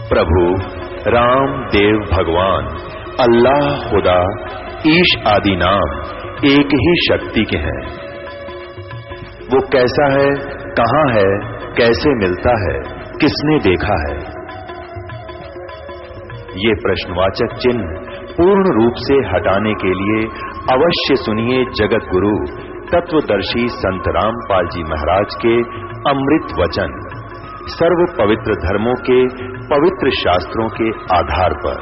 प्रभु राम देव भगवान अल्लाह खुदा ईश आदि नाम एक ही शक्ति के हैं। वो कैसा है, कहां है, कैसे मिलता है, किसने देखा है? ये प्रश्नवाचक चिन्ह पूर्ण रूप से हटाने के लिए अवश्य सुनिए जगत गुरु तत्वदर्शी संत रामपाल जी महाराज के अमृत वचन, सर्व पवित्र धर्मों के पवित्र शास्त्रों के आधार पर।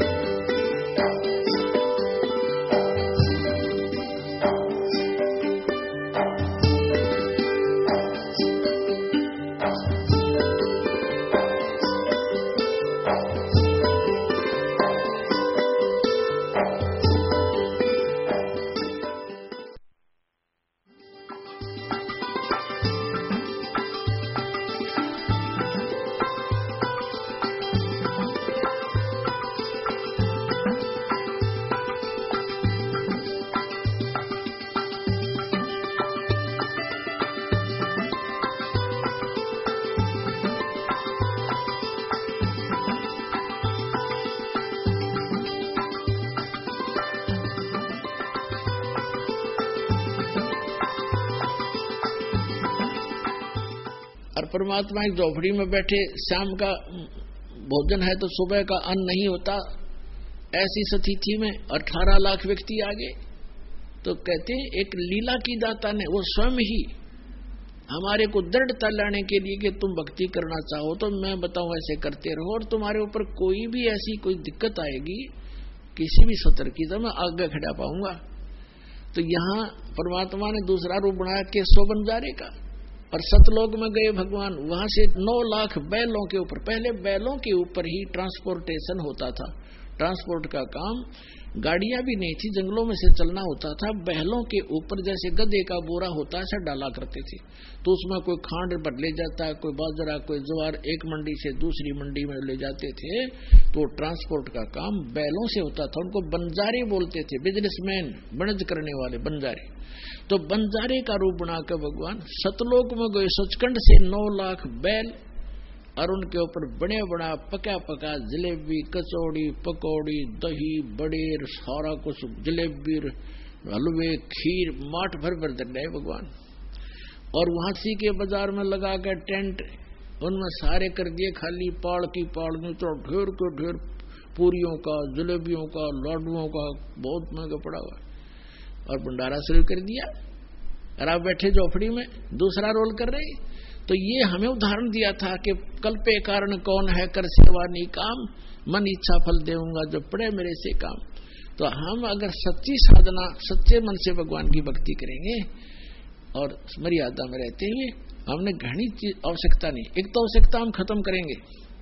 परमात्मा एक झोपड़ी में बैठे, शाम का भोजन है तो सुबह का अन्न नहीं होता, ऐसी स्थिति में 18 लाख व्यक्ति आ गए। तो कहते हैं एक लीला की दाता ने वो स्वयं ही हमारे को दृढ़ता लाने के लिए कि तुम भक्ति करना चाहो तो मैं बताऊं ऐसे करते रहो, और तुम्हारे ऊपर कोई भी ऐसी कोई दिक्कत आएगी किसी भी सत्र की तो मैं आगे खड़ा पाऊंगा। तो यहाँ परमात्मा ने दूसरा रूप बनाया कि 100 बंजारे का, और सतलोक में गए भगवान, वहां से 9 लाख बैलों के ऊपर, पहले बैलों के ऊपर ही ट्रांसपोर्टेशन होता था, ट्रांसपोर्ट का काम, गाड़ियां भी नहीं थी, जंगलों में से चलना होता था, बैलों के ऊपर जैसे गधे का बोरा होता है ऐसा डाला करते थे। तो उसमें कोई खांड भर ले जाता, कोई बाजरा, कोई ज्वार, एक मंडी से दूसरी मंडी में ले जाते थे। तो ट्रांसपोर्ट का काम बैलों से होता था, उनको बंजारे बोलते थे, बिजनेसमैन, वणज करने वाले बंजारे। तो बंजारे का रूप बनाकर भगवान सतलोक में गए, सचखंड से 9 लाख बैल, और उनके ऊपर बड़े बड़ा पका पका जलेबी, कचौड़ी, पकौड़ी, दही, बड़ेर, सारा कुछ, जलेबी, हलवे, खीर, माठ भर भर दे रहे भगवान। और वहां सी के बाजार में लगा कर टेंट, उनमें सारे कर दिए खाली, पाड़ की पाड़ में तो ढेर के ढेर पूरियों का, जलेबियों का, लाडुओं का बहुत महंगा पड़ा हुआ, और भंडारा शुरू कर दिया, और आप बैठे झोपड़ी में दूसरा रोल कर रहे। तो ये हमें उदाहरण दिया था कि कल्पे कारण कौन है, कर सेवा नहीं काम, मन इच्छा फल देऊंगा जो पड़े मेरे से काम। तो हम अगर सच्ची साधना, सच्चे मन से भगवान की भक्ति करेंगे और मर्यादा में रहते हुए, हमने घनी चीज आवश्यकता नहीं, एक तो आवश्यकता हम खत्म करेंगे,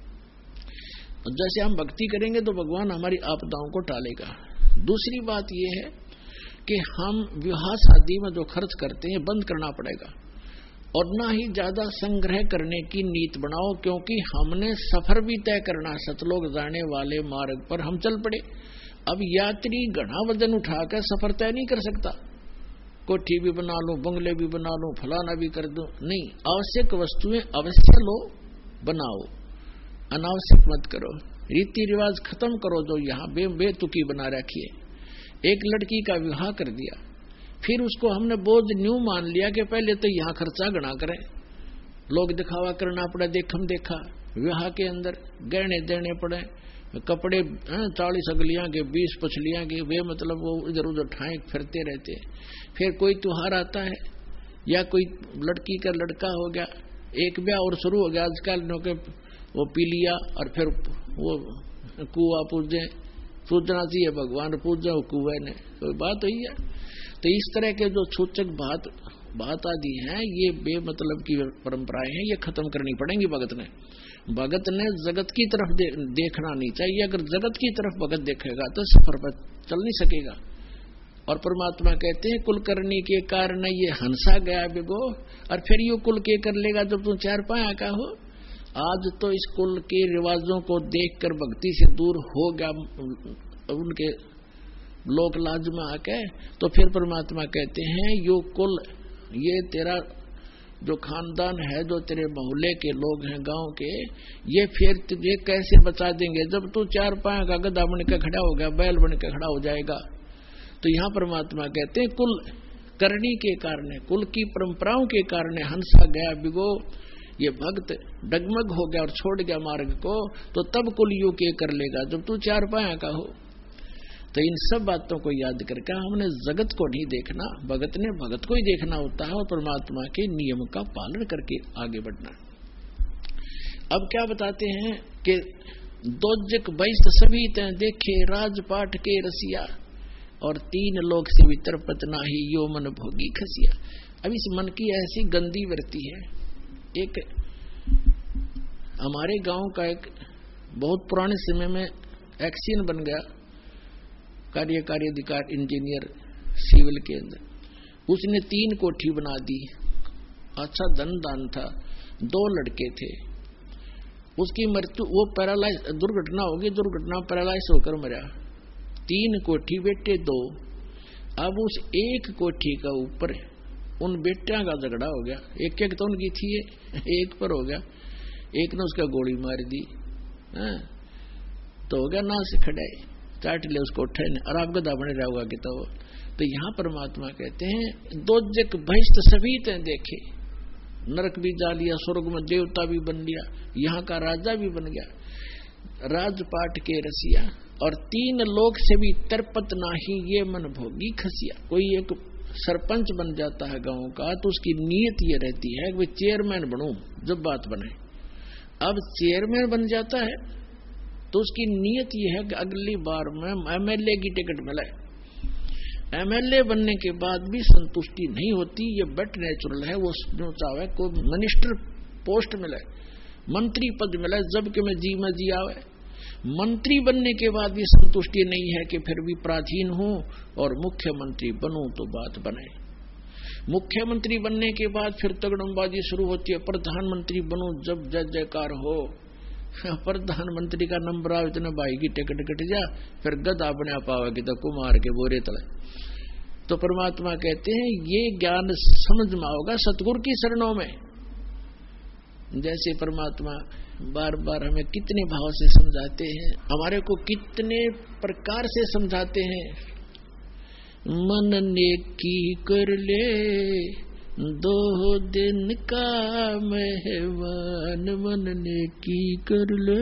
जैसे हम भक्ति करेंगे तो भगवान हमारी आपदाओं को टालेगा। दूसरी बात यह है कि हम विवाह शादी में जो खर्च करते हैं बंद करना पड़ेगा, और ना ही ज्यादा संग्रह करने की नीत बनाओ, क्योंकि हमने सफर भी तय करना, सतलोक जाने वाले मार्ग पर हम चल पड़े। अब यात्री घना वजन उठाकर सफर तय नहीं कर सकता, कोठी भी बना लो, बंगले भी बना लो, फलाना भी कर दो, नहीं, आवश्यक वस्तुएं अवश्य लो, बनाओ, अनावश्यक मत करो, रीति रिवाज खत्म करो जो यहाँ बेतुकी बना रखिए। एक लड़की का विवाह कर दिया, फिर उसको हमने बोझ न्यू मान लिया कि पहले तो यहाँ खर्चा गणा करें, लोग दिखावा करना पड़ा, देखम देखा, विवाह के अंदर गहने देने पड़े, कपड़े 40 अगलियां के, 20 पछलियां के, वे मतलब वो इधर उधर ठाए फिरते रहते हैं। फिर कोई त्योहार आता है या कोई लड़की का लड़का हो गया, एक ब्याह और शुरू हो गया, आजकल वो पी लिया, और फिर वो कुआ पूजे, पूजना चाहिए भगवान पूजा कुएं ने, कोई बात हुई है। तो इस तरह के जो सूचक बात आदि हैं, ये बेमतलब की परंपराएं हैं, ये खत्म करनी पड़ेंगी। भगत ने जगत की तरफ देखना नहीं चाहिए, अगर जगत की तरफ भगत देखेगा तो सफर पर चल नहीं सकेगा। और परमात्मा कहते हैं कुल करने के कारण ये हंसा गया बिगो, और फिर ये कुल के कर लेगा जब तुम 4 पाया का हो। आज तो इस कुल के रिवाजों को देखकर भक्ति से दूर हो गया, उनके लोक लाज में आके। तो फिर परमात्मा कहते हैं यो कुल, ये तेरा जो खानदान है, जो तेरे मोहल्ले के लोग हैं, गांव के, ये फिर तुझे कैसे बचा देंगे जब तू 4 पांव का गधा बन के खड़ा हो गया, बैल बन के खड़ा हो जाएगा। तो यहाँ परमात्मा कहते हैं कुल करनी के कारण, कुल की परंपराओं के कारण हंसा गया बिगो, ये भक्त डगमग हो गया और छोड़ गया मार्ग को, तो तब कुल यू के कर लेगा जब तू 4 पांव का हो। तो इन सब बातों को याद करके हमने जगत को नहीं देखना, भगत ने भगत को ही देखना होता है और परमात्मा के नियम का पालन करके आगे बढ़ना। अब क्या बताते हैं कि दोजक बैस्त सभी तय देखे राजपाट के रसिया, और 3 लोक से भीतर पतना ही यो मन भोगी खसिया। अब इस मन की ऐसी गंदी वृत्ति है। एक हमारे गांव का एक बहुत पुराने समय में एक्सीडेंट बन गया, कार्यकारी अधिकारी इंजीनियर सिविल के अंदर, उसने 3 कोठी बना दी, अच्छा धन दान था, 2 लड़के थे, उसकी मृत्यु, वो पैरालाइज दुर्घटना होगी, दुर्घटना पैरालाइज होकर मरा। 3 कोठी बेटे 2, अब उस 1 कोठी का ऊपर उन बेटियां का झगड़ा हो गया, एक तो उनकी थी, एक पर हो गया, एक ने उसका गोली मार दी, तो हो गया ना से खड़े चाट ले उसको उठे और आप गधा बने रहोगा कि तो यहाँ परमात्मा कहते हैं दोजक बहिष्ठ सभी तय देखे, नरक भी जा लिया, स्वर्ग में देवता भी बन लिया, यहाँ का राजा भी बन गया, राजपाट के रसिया, और 3 लोक से भी तरपत नाही ये मन भोगी खसिया। कोई एक सरपंच बन जाता है गांव का तो उसकी नीयत ये रहती है कि चेयरमैन बनूं जब बात बने। अब चेयरमैन बन जाता है तो उसकी नीयत ये है कि अगली बार में एमएलए की टिकट मिले। एमएलए बनने के बाद भी संतुष्टि नहीं होती, ये बट नेचुरल है, वो जो चाहे कोई मिनिस्टर पोस्ट मिले, मंत्री पद मिले, जबकि मैं जी आवे। मंत्री बनने के बाद भी संतुष्टि नहीं है कि फिर भी प्राचीन हूं और मुख्यमंत्री बनूं तो बात बने। मुख्यमंत्री बनने के बाद फिर तगड़मबाजी शुरू होती है, प्रधानमंत्री बनूं जब जय जयकार हो। प्रधानमंत्री का नंबर आओ, इतने भाई की टिकट कट जा, फिर गधा बना पाओगे तो कुमार के बोरे तले। तो परमात्मा कहते हैं ये ज्ञान समझ में आओगा सतगुरु की शरणों में। जैसे परमात्मा बार बार हमें कितने भाव से समझाते हैं, हमारे को कितने प्रकार से समझाते हैं। मन नेकी कर ले 2 दिन का मेहमान, मन नेकी कर ले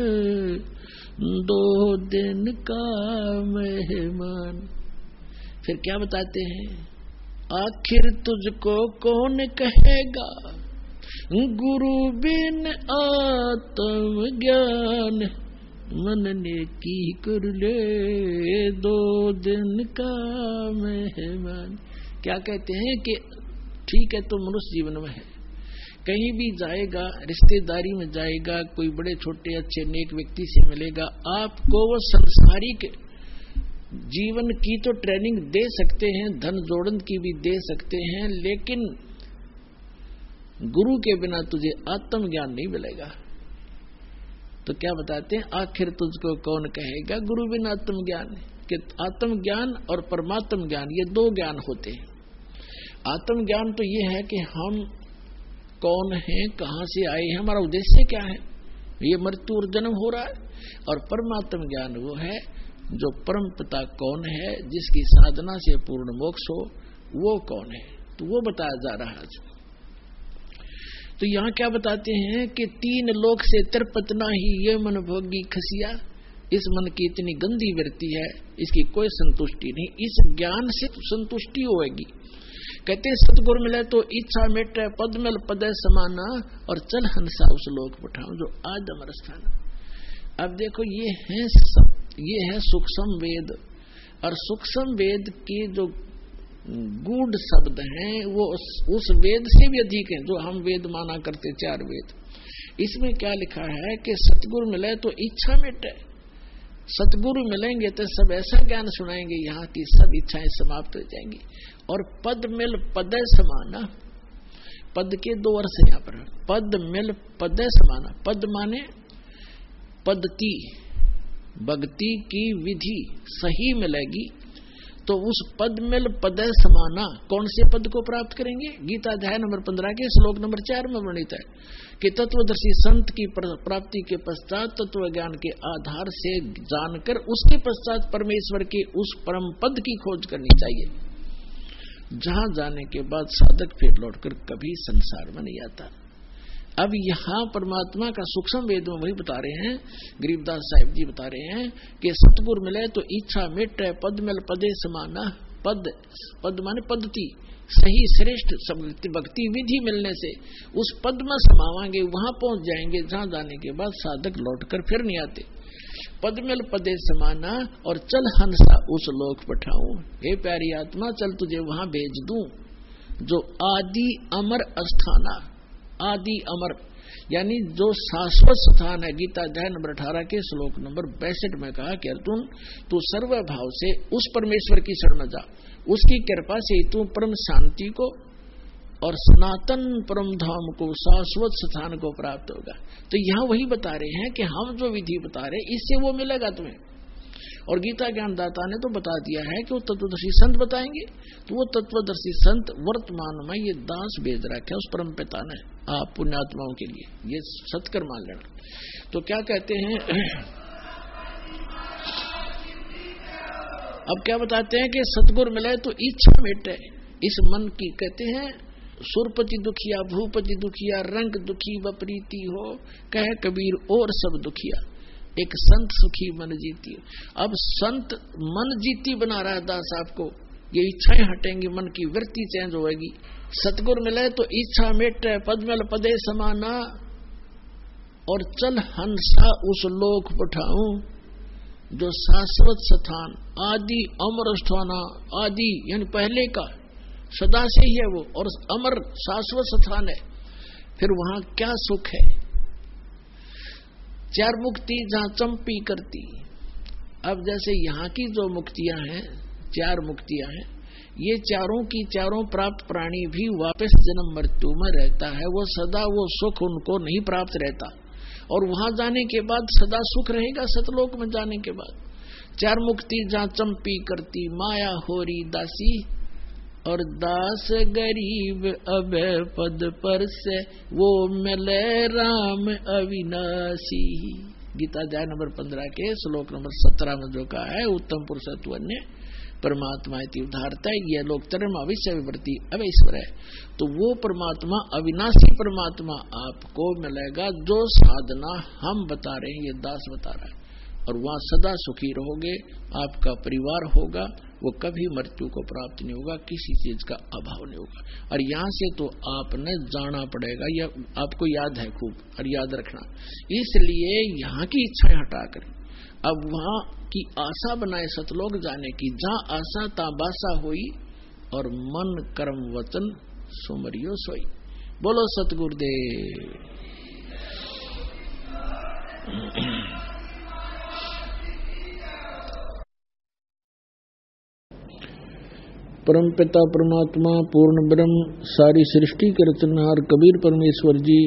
2 दिन का मेहमान। फिर क्या बताते हैं, आखिर तुझको कौन कहेगा गुरु बिन आत्म ज्ञान, मन नेकी कर ले 2 दिन का मेहमान। क्या कहते हैं कि ठीक है तो मनुष्य जीवन में है, कहीं भी जाएगा, रिश्तेदारी में जाएगा, कोई बड़े छोटे अच्छे नेक व्यक्ति से मिलेगा, आपको वो सांसारिक जीवन की तो ट्रेनिंग दे सकते हैं, धन जोड़न की भी दे सकते हैं, लेकिन गुरु के बिना तुझे आत्म ज्ञान नहीं मिलेगा। तो क्या बताते हैं, आखिर तुझको कौन कहेगा गुरु बिना आत्म ज्ञान, कि आत्म ज्ञान और परमात्म ज्ञान ये 2 ज्ञान होते हैं। आत्म ज्ञान तो ये है कि हम कौन हैं, कहां से आए हैं, हमारा उद्देश्य क्या है, ये मृत्यु और जन्म हो रहा है। और परमात्म ज्ञान वो है जो परम पिता कौन है, जिसकी साधना से पूर्ण मोक्ष हो, वो कौन है, तो वो बताया जा रहा है। तो यहाँ क्या बताते हैं कि 3 लोक से तरपतना ही ये मन भोगी खसिया। इस मन की इतनी गंदी वृत्ति है, इसकी कोई संतुष्टि नहीं, इस ज्ञान से तो संतुष्टि होगी। कहते सतगुरु मिले तो इच्छा मेटे, पद मिल पदे समाना, और चल हंसा उस लोक पठाऊं जो आज अमर स्थान। अब देखो ये है सूक्ष्म वेद, और सूक्ष्म वेद के जो गूढ़ शब्द हैं वो उस वेद से भी अधिक हैं जो हम वेद माना करते 4 वेद। इसमें क्या लिखा है कि सतगुरु मिले तो इच्छा मिटे, सतगुरु मिलेंगे तो सब ऐसा ज्ञान सुनाएंगे यहाँ की सब इच्छाएं समाप्त हो जाएंगी। और पद मिल पदे समाना, पद के 2 अर्थ यहाँ पर, पद मिल पदे समाना। पद माने पद्धति, भक्ति की विधि सही मिलेगी तो उस पद मिल पद समाना कौन से पद को प्राप्त करेंगे? गीता अध्याय नंबर 15 के श्लोक नंबर 4 में वर्णित है कि तत्वदर्शी संत की प्राप्ति के पश्चात तत्व ज्ञान के आधार से जानकर उसके पश्चात परमेश्वर के उस परम पद की खोज करनी चाहिए, जहां जाने के बाद साधक फिर लौटकर कभी संसार में नहीं आता। अब यहाँ परमात्मा का सूक्ष्म वेद में वही बता रहे हैं, गरीबदास साहिब जी बता रहे हैं कि सतगुरु मिले तो इच्छा मिटे पद मिल पदे समाना। पद माने पद्धति, सही श्रेष्ठ भक्ति विधि मिलने से उस पद में समावांगे, वहां पहुंच जाएंगे जहां जाने के बाद साधक लौटकर फिर नहीं आते। पद मिल पदे समाना और चल हंसा उस लोक पठाऊं। हे प्यारी आत्मा, चल तुझे वहां भेज दूं जो आदि अमर अस्थाना, आदि अमर यानी जो शाश्वत स्थान है। गीता अध्याय नंबर 18 के श्लोक नंबर 62 में कहा कि अर्जुन, तू सर्व भाव से उस परमेश्वर की शरण में जा, उसकी कृपा से तू परम शांति को और सनातन परम धाम को, शाश्वत स्थान को प्राप्त होगा। तो यहाँ वही बता रहे हैं कि हम जो विधि बता रहे इससे वो मिलेगा तुम्हें। और गीता ज्ञानदाता ने तो बता दिया है कि वो तत्वदर्शी संत बताएंगे। तो वो तत्वदर्शी संत वर्तमान में ये दास भेज रखा उस परम पिता ने आप पुण्यात्माओं के लिए, ये सत्कर मान लेना। तो क्या कहते हैं, अब क्या बताते हैं कि सतगुरु मिले तो इच्छा मिटे इस मन की। कहते हैं सुरपति दुखिया भूपति दुखिया, रंग दुखी वपरीति हो, कह कबीर और सब दुखिया, एक संत सुखी मन जीती। अब संत मन जीती बना रहा है दास आपको, ये इच्छाएं हटेंगी, मन की वृत्ति चेंज होगी। सतगुरु मिले तो इच्छा मिटे पद मिल पदे समाना और चल हंसा उस लोक पठाऊं जो शाश्वत स्थान आदि अमर स्थाना, आदि यानी पहले का सदा से ही है वो, और अमर शाश्वत स्थान है। फिर वहां क्या सुख है? चार मुक्ति जहां चंपी करती। अब जैसे यहाँ की जो मुक्तियां हैं, चार मुक्तियां हैं, ये चारों की चारों प्राप्त प्राणी भी वापस जन्म मृत्यु में रहता है, वो सदा वो सुख उनको नहीं प्राप्त रहता, और वहां जाने के बाद सदा सुख रहेगा सतलोक में जाने के बाद। चार मुक्ति जहां चंपी करती, माया होरी दासी और दास गरीब अब पद पर से वो मिले राम अविनाशी। गीता अध्याय नंबर 15 के श्लोक नंबर 17 में जो कहा है, उत्तम पुरुषत्वन्य परमात्मा इति उदाहरता, यह लोग तरम अविश्य विवर्ती अवैश्वर है। तो वो परमात्मा अविनाशी परमात्मा आपको मिलेगा जो साधना हम बता रहे हैं, ये दास बता रहा है, और वहां सदा सुखी रहोगे, आपका परिवार होगा, वो कभी मृत्यु को प्राप्त नहीं होगा, किसी चीज का अभाव नहीं होगा। और यहाँ से तो आपने जाना पड़ेगा, या आपको याद है खूब, और याद रखना। इसलिए यहाँ की इच्छाएं हटाकर अब वहां की आशा बनाए सतलोक जाने की, जहाँ आशा ता बासा हुई और मन कर्म वचन सुमरियो सोई। बोलो सतगुरुदेव। परम पिता परमात्मा पूर्ण ब्रह्म सारी सृष्टि के रचनहार कबीर परमेश्वर जी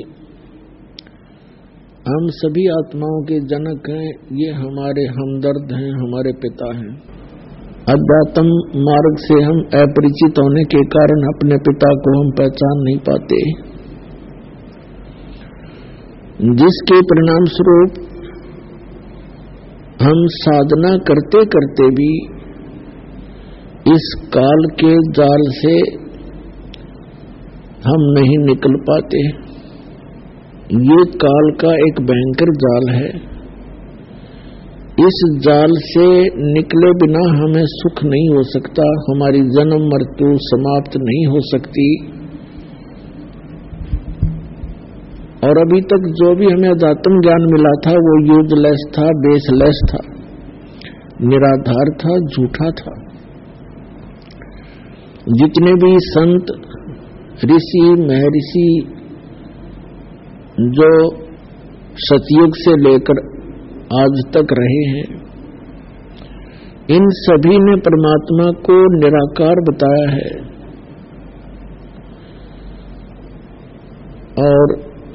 हम सभी आत्माओं के जनक हैं, ये हमारे हमदर्द हैं, हमारे पिता हैं। अध्यात्म मार्ग से हम अपरिचित होने के कारण अपने पिता को हम पहचान नहीं पाते, जिसके परिणाम स्वरूप हम साधना करते करते भी इस काल के जाल से हम नहीं निकल पाते। ये काल का एक भयंकर जाल है, इस जाल से निकले बिना हमें सुख नहीं हो सकता, हमारी जन्म मृत्यु समाप्त नहीं हो सकती। और अभी तक जो भी हमें अध्यात्म ज्ञान मिला था वो यूजलेस था, बेसलेस था, निराधार था, झूठा था। जितने भी संत ऋषि महर्षि जो सतयुग से लेकर आज तक रहे हैं, इन सभी ने परमात्मा को निराकार बताया है। और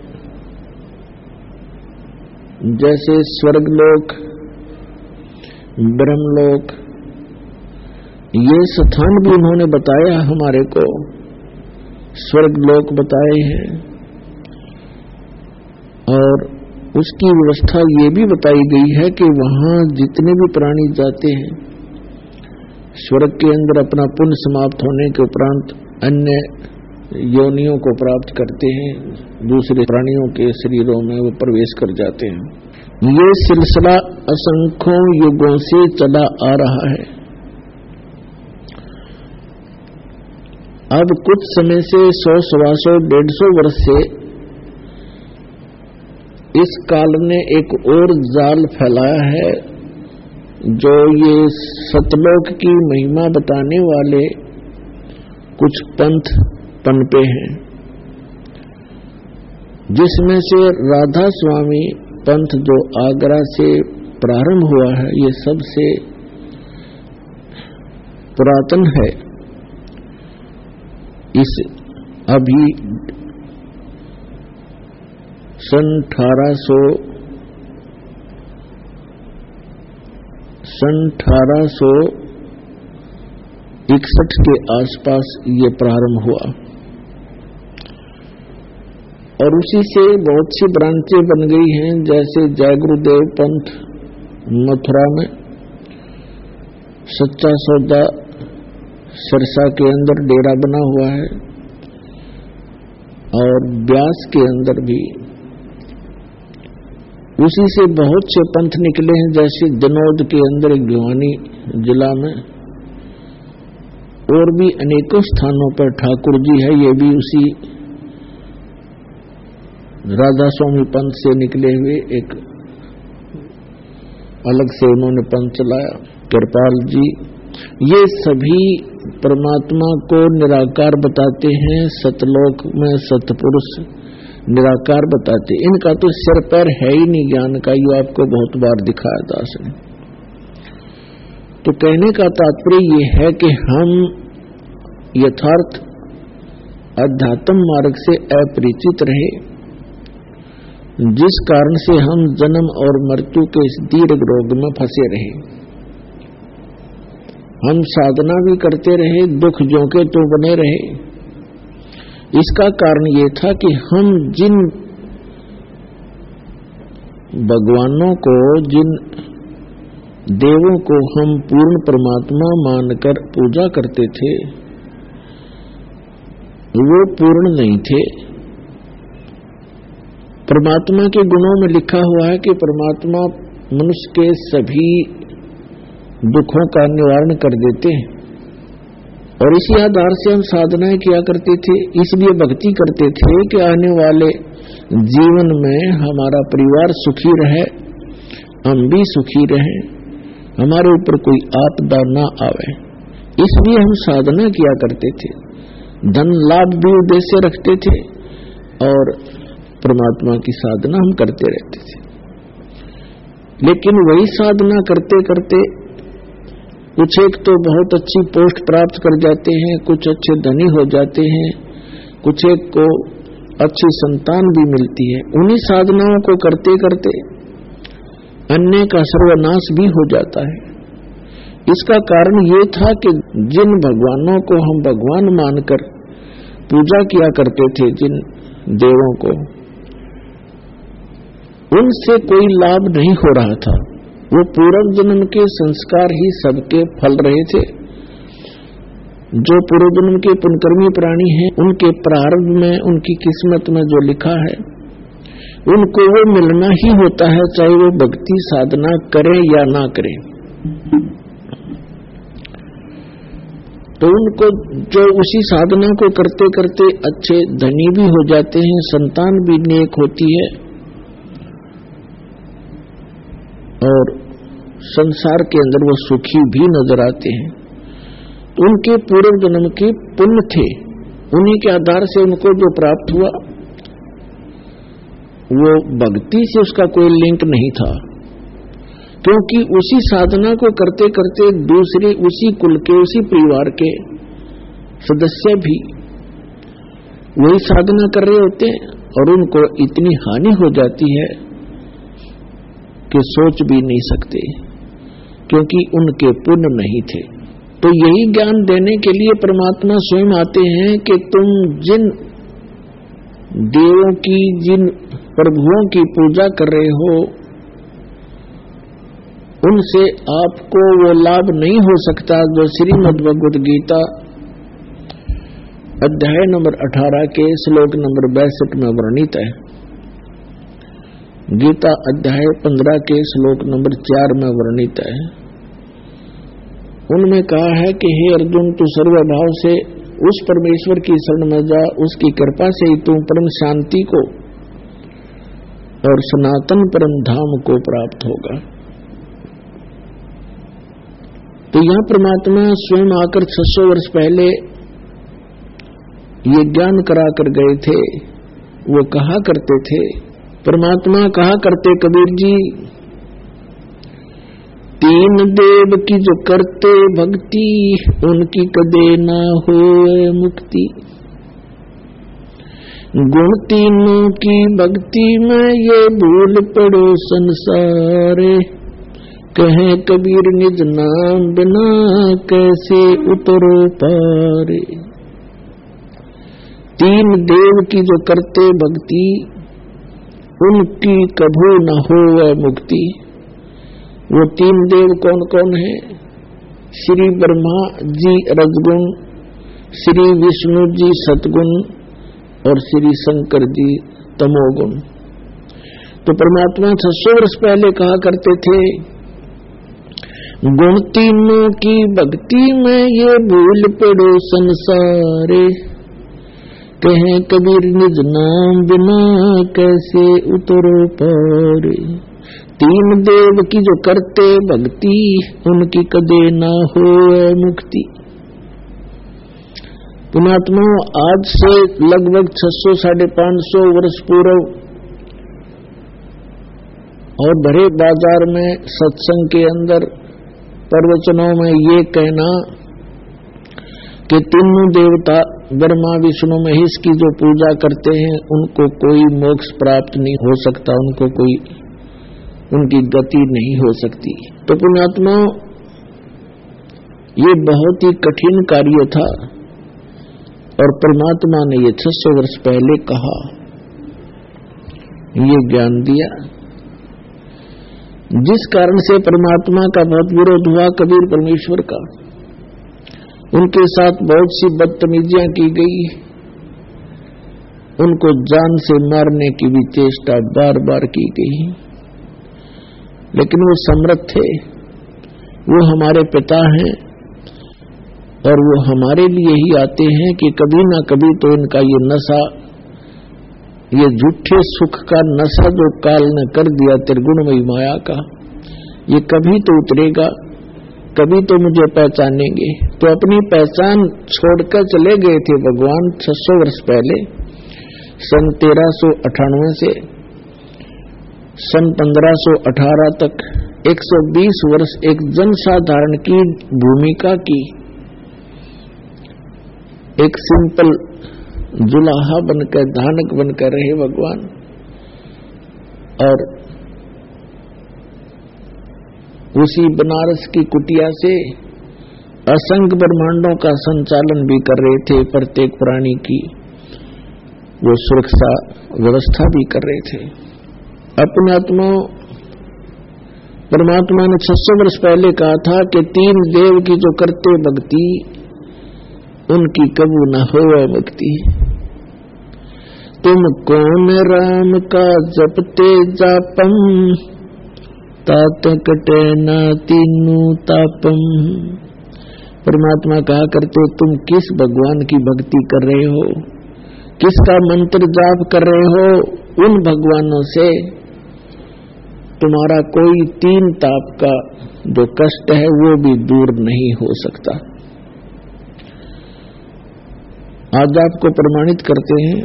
जैसे स्वर्गलोक, ब्रह्मलोक, ये स्थान भी उन्होंने बताया हमारे को, स्वर्ग लोक बताए हैं, और उसकी व्यवस्था ये भी बताई गई है कि वहां जितने भी प्राणी जाते हैं स्वर्ग के अंदर अपना पुण्य समाप्त होने के उपरांत अन्य योनियों को प्राप्त करते हैं, दूसरे प्राणियों के शरीरों में वो प्रवेश कर जाते हैं। ये सिलसिला असंख्यों युगों से चला आ रहा है। अब कुछ समय से 100, 125, 150 वर्ष से इस काल ने एक और जाल फैलाया है, जो ये सतलोक की महिमा बताने वाले कुछ पंथ पनपे हैं, जिसमें से राधा स्वामी पंथ जो आगरा से प्रारंभ हुआ है, ये सबसे पुरातन है। इस अभी सन 1861 के आसपास ये प्रारंभ हुआ, और उसी से बहुत सी ब्रांचें बन गई हैं। जैसे जय गुरुदेव पंथ मथुरा में, सच्चा सौदा सिरसा के अंदर डेरा बना हुआ है, और ब्यास के अंदर भी उसी से बहुत से पंथ निकले हैं। जैसे जनौद के अंदर एक भिवानी जिला में, और भी अनेकों स्थानों पर ठाकुर जी है, ये भी उसी राधा स्वामी पंथ से निकले हुए एक अलग से उन्होंने पंथ चलाया। कृपाल जी, ये सभी परमात्मा को निराकार बताते हैं, सतलोक में सतपुरुष निराकार बताते। इनका तो सिर पैर है ही नहीं ज्ञान का, ये आपको बहुत बार दिखाया दास ने। तो कहने का तात्पर्य ये है कि हम यथार्थ अध्यात्म मार्ग से अपरिचित रहे, जिस कारण से हम जन्म और मृत्यु के इस दीर्घ रोग में फंसे रहे। हम साधना भी करते रहे, दुख जोके तो बने रहे। इसका कारण ये था कि हम जिन भगवानों को, जिन देवों को हम पूर्ण परमात्मा मानकर पूजा करते थे, वो पूर्ण नहीं थे। परमात्मा के गुणों में लिखा हुआ है कि परमात्मा मनुष्य के सभी दुखों का निवारण कर देते हैं, और इसी आधार से हम साधनाएं किया करते थे। इसलिए भक्ति करते थे कि आने वाले जीवन में हमारा परिवार सुखी रहे, हम भी सुखी रहें, हमारे ऊपर कोई आपदा ना आवे। इसलिए हम साधना किया करते थे, धन लाभ भी उद्देश्य रखते थे, और परमात्मा की साधना हम करते रहते थे। लेकिन वही साधना करते करते कुछ एक तो बहुत अच्छी पोस्ट प्राप्त कर जाते हैं, कुछ अच्छे धनी हो जाते हैं, कुछ एक को अच्छी संतान भी मिलती है। उन्हीं साधनाओं को करते करते अन्य का सर्वनाश भी हो जाता है। इसका कारण ये था कि जिन भगवानों को हम भगवान मानकर पूजा किया करते थे, जिन देवों को, उनसे कोई लाभ नहीं हो रहा था। वो पूर्व जन्म के संस्कार ही सबके फल रहे थे। जो पूर्व जन्म के पुण्यकर्मी प्राणी हैं, उनके प्रारब्ध में, उनकी किस्मत में जो लिखा है, उनको वो मिलना ही होता है, चाहे वो भक्ति साधना करें या ना करें। तो उनको जो उसी साधना को करते करते अच्छे धनी भी हो जाते हैं, संतान भी नेक होती है, और संसार के अंदर वो सुखी भी नजर आते हैं। उनके पूर्व जन्म के पुण्य थे, उन्हीं के आधार से उनको जो प्राप्त हुआ, वो भक्ति से उसका कोई लिंक नहीं था, क्योंकि उसी साधना को करते करते दूसरे उसी कुल के, उसी परिवार के सदस्य भी वही साधना कर रहे होते हैं, और उनको इतनी हानि हो जाती है कि सोच भी नहीं सकते, क्योंकि उनके पुण्य नहीं थे। तो यही ज्ञान देने के लिए परमात्मा स्वयं आते हैं कि तुम जिन देवों की, जिन प्रभुओं की पूजा कर रहे हो, उनसे आपको वो लाभ नहीं हो सकता जो श्रीमद् भगवद गीता अध्याय नंबर 18 के श्लोक नंबर 62 में वर्णित है। गीता अध्याय 15 के श्लोक नंबर 4 में वर्णित है। उनमें कहा है कि हे अर्जुन, तू सर्वभाव से उस परमेश्वर की शरण में जा, उसकी कृपा से ही तू परम शांति को और सनातन परम धाम को प्राप्त होगा। तो यहां परमात्मा स्वयं आकर 600 वर्ष पहले ये ज्ञान करा कर गए थे। वो कहा करते थे, परमात्मा कहा करते कबीर जी, तीन देव की जो करते भक्ति, उनकी कदे ना होए मुक्ति। गुण तीनों की भक्ति में ये भूल पड़ो संसारे, कहे कबीर निज नाम बिना कैसे उतरो पारे। तीन देव की जो करते भक्ति, उनकी कभू न होए मुक्ति। वो तीन देव कौन कौन है? श्री ब्रह्मा जी रजगुण, श्री विष्णु जी सतगुण और श्री शंकर जी तमोगुण। तो परमात्मा 600 वर्ष पहले कहा करते थे, गुण तीनों की भक्ति में ये भूल पड़ो संसारे, कहें कबीर निज नाम बिना कैसे उतरो पारे। तीन देव की जो करते भक्ति, उनकी कदे ना हो मुक्ति। पुणात्मा, आज से लगभग 600-550 वर्ष पूर्व और भरे बाजार में सत्संग के अंदर प्रवचनों में ये कहना कि तीनों देवता ब्रह्मा विष्णु महेश की जो पूजा करते हैं, उनको कोई मोक्ष प्राप्त नहीं हो सकता, उनको कोई उनकी गति नहीं हो सकती। तो पुण्यात्मा, ये बहुत ही कठिन कार्य था और परमात्मा ने ये 600 वर्ष पहले कहा, ये ज्ञान दिया, जिस कारण से परमात्मा का बहुत विरोध हुआ कबीर परमेश्वर का। उनके साथ बहुत सी बदतमीजियां की गई, उनको जान से मारने की भी चेष्टा बार बार की गई, लेकिन वो समर्थ थे। वो हमारे पिता हैं और वो हमारे लिए ही आते हैं कि कभी ना कभी तो इनका ये नशा, ये झूठे सुख का नशा जो काल ने कर दिया त्रिगुणमयी माया का, ये कभी तो उतरेगा, कभी तो मुझे पहचानेंगे। तो अपनी पहचान छोड़कर चले गए थे भगवान 600 वर्ष पहले, सन 1398 से सन 1518 तक 120 वर्ष एक जनसाधारण की भूमिका की, एक सिंपल जुलाहा बनकर, धानक बनकर रहे भगवान। और उसी बनारस की कुटिया से असंख्य ब्रह्मांडों का संचालन भी कर रहे थे, प्रत्येक प्राणी की वो सुरक्षा व्यवस्था भी कर रहे थे। अपने आत्मा, परमात्मा ने 600 वर्ष पहले कहा था कि तीन देव की जो करते भक्ति, उनकी कबू न हो मुक्ति। तुम कौन राम का जपते जापम, तात कटे न तीनू तापम। परमात्मा कहा करते, तुम किस भगवान की भक्ति कर रहे हो, किसका मंत्र जाप कर रहे हो, उन भगवानों से तुम्हारा कोई तीन ताप का जो कष्ट है वो भी दूर नहीं हो सकता। आज आपको प्रमाणित करते हैं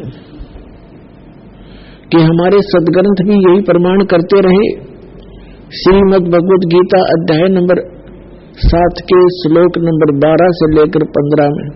कि हमारे सदग्रंथ भी यही प्रमाण करते रहे। श्रीमद् भगवद गीता अध्याय नंबर 7 के श्लोक नंबर 12 से लेकर 15 में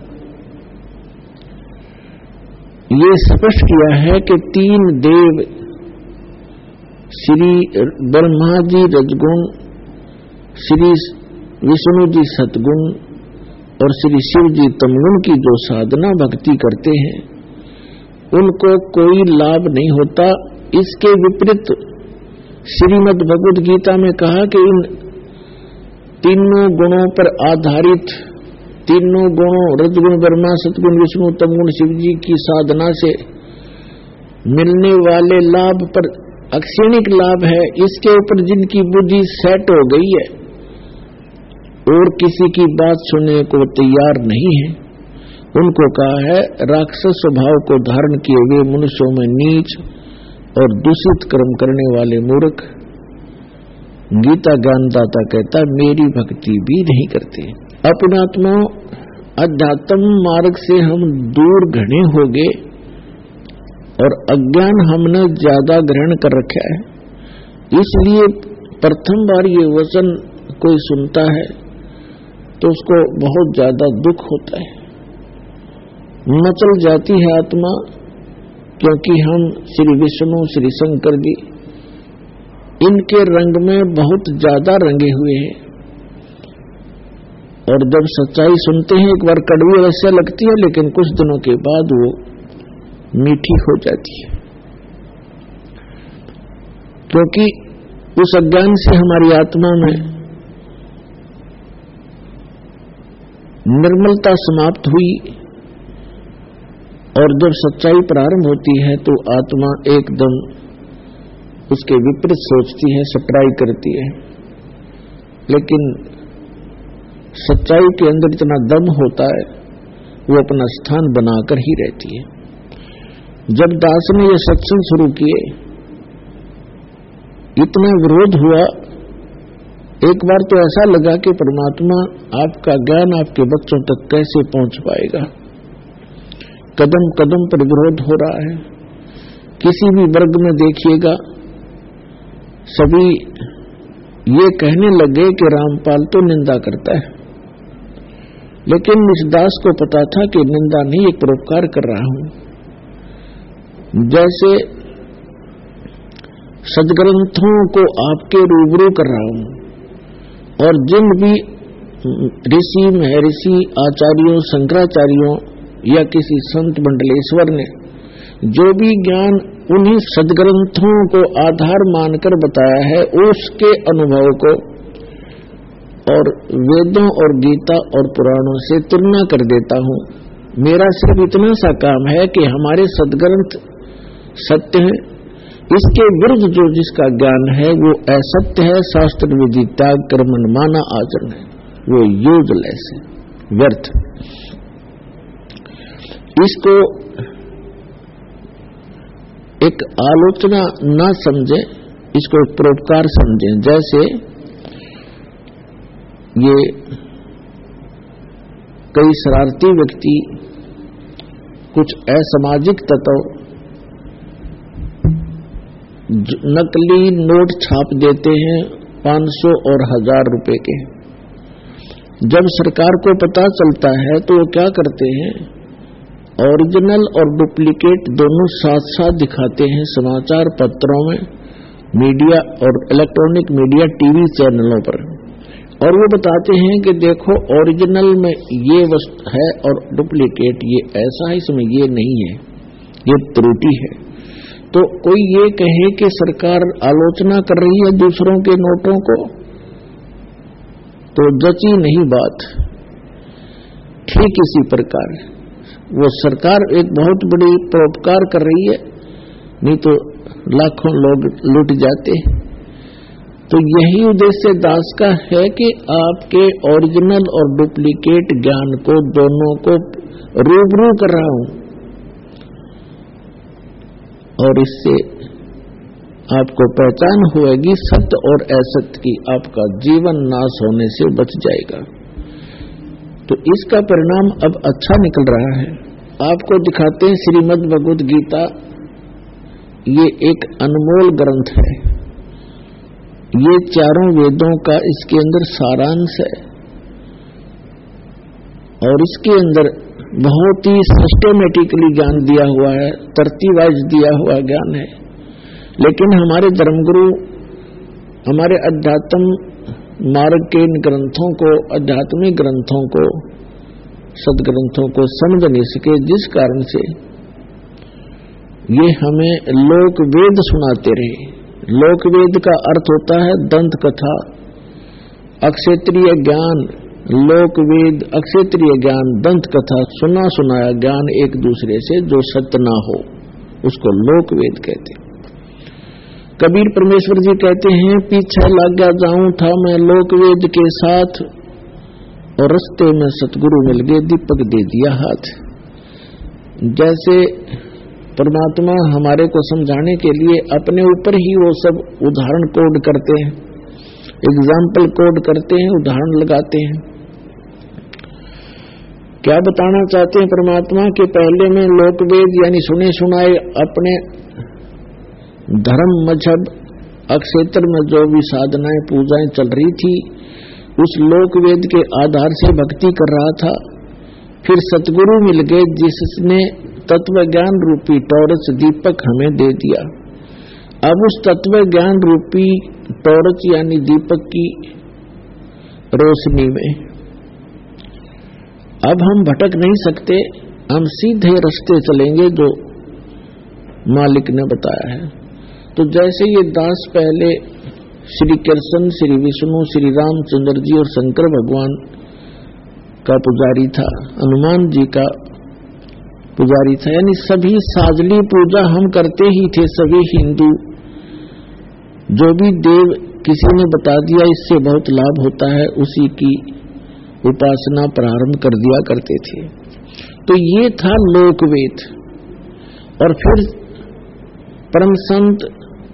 ये स्पष्ट किया है कि तीन देव, श्री ब्रह्मा जी रजगुण, श्री विष्णु जी सतगुण और श्री शिव जी तमगुण की जो साधना भक्ति करते हैं उनको कोई लाभ नहीं होता। इसके विपरीत श्रीमद् भगवद गीता में कहा कि इन तीनों गुणों पर आधारित, तीनों गुणों रजगुण ब्रह्मा सतगुण विष्णु तमगुण शिव जी की साधना से मिलने वाले लाभ पर अक्षणिक लाभ है। इसके ऊपर जिनकी बुद्धि सेट हो गई है और किसी की बात सुनने को तैयार नहीं है, उनको कहा है राक्षस स्वभाव को धारण किए हुए मनुष्यों में नीच और दूषित कर्म करने वाले मूर्ख। गीता ज्ञानदाता कहता मेरी भक्ति भी नहीं करते। अपने आत्मा अध्यात्म मार्ग से हम दूर घने हो गए और अज्ञान हमने ज्यादा ग्रहण कर रखा है। इसलिए प्रथम बार ये वचन कोई सुनता है तो उसको बहुत ज्यादा दुख होता है, मचल जाती है आत्मा, क्योंकि हम श्री विष्णु श्री शंकर जी इनके रंग में बहुत ज्यादा रंगे हुए हैं। और जब सच्चाई सुनते हैं एक बार कड़वी अवश्य लगती है, लेकिन कुछ दिनों के बाद वो मीठी हो जाती है, क्योंकि उस अज्ञान से हमारी आत्मा में निर्मलता समाप्त हुई। और जब सच्चाई प्रारंभ होती है तो आत्मा एकदम उसके विपरीत सोचती है, सप्राई करती है। लेकिन सच्चाई के अंदर इतना दम होता है वो अपना स्थान बनाकर ही रहती है। जब दास ने ये सत्संग शुरू किए, इतना विरोध हुआ, एक बार तो ऐसा लगा कि परमात्मा आपका ज्ञान आपके बच्चों तक कैसे पहुंच पाएगा। कदम कदम पर विरोध हो रहा है। किसी भी वर्ग में देखिएगा सभी ये कहने लगे कि रामपाल तो निंदा करता है, लेकिन इस दास को पता था कि निंदा नहीं, एक परोपकार कर रहा हूं। जैसे सदग्रंथों को आपके रूबरू कर रहा हूं, और जिन भी ऋषि महर्षि आचार्यों शंकराचार्यों या किसी संत मंडलेश्वर ने जो भी ज्ञान उन्हीं सदग्रंथों को आधार मानकर बताया है, उसके अनुभव को और वेदों और गीता और पुराणों से तुलना कर देता हूं। मेरा सिर्फ इतना सा काम है कि हमारे सदग्रंथ सत्य है, इसके विरुद्ध जो जिसका ज्ञान है वो असत्य है, शास्त्र विधि त्याग कर मनमाना आचरण है, वो यूजलेस है, व्यर्थ। इसको एक आलोचना न समझे, इसको एक परोपकार समझें। जैसे ये कई शरारती व्यक्ति, कुछ असामाजिक तत्व नकली नोट छाप देते हैं 500 और 1000 रुपए के। जब सरकार को पता चलता है तो वो क्या करते हैं, ओरिजिनल और डुप्लीकेट दोनों साथ साथ दिखाते हैं समाचार पत्रों में, मीडिया और इलेक्ट्रॉनिक मीडिया टीवी चैनलों पर, और वो बताते हैं कि देखो ओरिजिनल में ये वस्तु है और डुप्लीकेट ये ऐसा है, इसमें ये नहीं है, ये त्रुटि है। तो कोई ये कहे कि सरकार आलोचना कर रही है दूसरों के नोटों को, तो जची नहीं बात। ठीक इसी प्रकार वो सरकार एक बहुत बड़ी परोपकार कर रही है, नहीं तो लाखों लोग लूट जाते। तो यही उद्देश्य दास का है कि आपके ओरिजिनल और डुप्लीकेट ज्ञान को दोनों को रूबरू कर रहा हूं, और इससे आपको पहचान होगी सत्य और असत्य की, आपका जीवन नाश होने से बच जाएगा। तो इसका परिणाम अब अच्छा निकल रहा है। आपको दिखाते हैं श्रीमद् भगवद गीता, ये एक अनमोल ग्रंथ है, ये चारों वेदों का इसके अंदर सारांश है, और इसके अंदर बहुत ही सिस्टमेटिकली ज्ञान दिया हुआ है, तरतीब वाइज दिया हुआ ज्ञान है। लेकिन हमारे धर्मगुरु हमारे अध्यात्म मार्ग के इन ग्रंथों को, आध्यात्मिक ग्रंथों को सदग्रंथों को समझ नहीं सके, जिस कारण से ये हमें लोक वेद सुनाते रहे। लोक वेद का अर्थ होता है दंत कथा, अक्षेत्रीय ज्ञान। लोक वेद अक्षेत्रीय ज्ञान, दंत कथा, सुना सुनाया ज्ञान एक दूसरे से जो सत्य ना हो, उसको लोक वेद कहते हैं। कबीर परमेश्वर जी कहते हैं, पीछे लग गया जाऊं था मैं लोक वेद के साथ, और रास्ते में सतगुरु मिल गए, दीपक दे दिया हाथ। जैसे परमात्मा हमारे को समझाने के लिए अपने ऊपर ही वो सब उदाहरण कोड करते हैं, एग्जाम्पल कोड करते हैं, उदाहरण लगाते हैं। क्या बताना चाहते हैं परमात्मा के पहले में लोकवेद यानी सुने सुनाए अपने धर्म मजहब अक्षेत्र में जो भी साधनाएं पूजाएं चल रही थी, उस लोकवेद के आधार से भक्ति कर रहा था। फिर सतगुरु मिल गए जिसने तत्व ज्ञान रूपी टॉर्च दीपक हमें दे दिया। अब उस तत्व ज्ञान रूपी टॉर्च यानी दीपक की रोशनी में अब हम भटक नहीं सकते, हम सीधे रास्ते चलेंगे जो मालिक ने बताया है। तो जैसे ये दास पहले श्री कृष्ण, श्री विष्णु, श्री रामचंद्र जी और शंकर भगवान का पुजारी था, हनुमान जी का पुजारी था, यानी सभी साजली पूजा हम करते ही थे। सभी हिंदू जो भी देव किसी ने बता दिया इससे बहुत लाभ होता है, उसी की उपासना प्रारंभ कर दिया करते थे। तो ये था लोकवेद। और फिर परम संत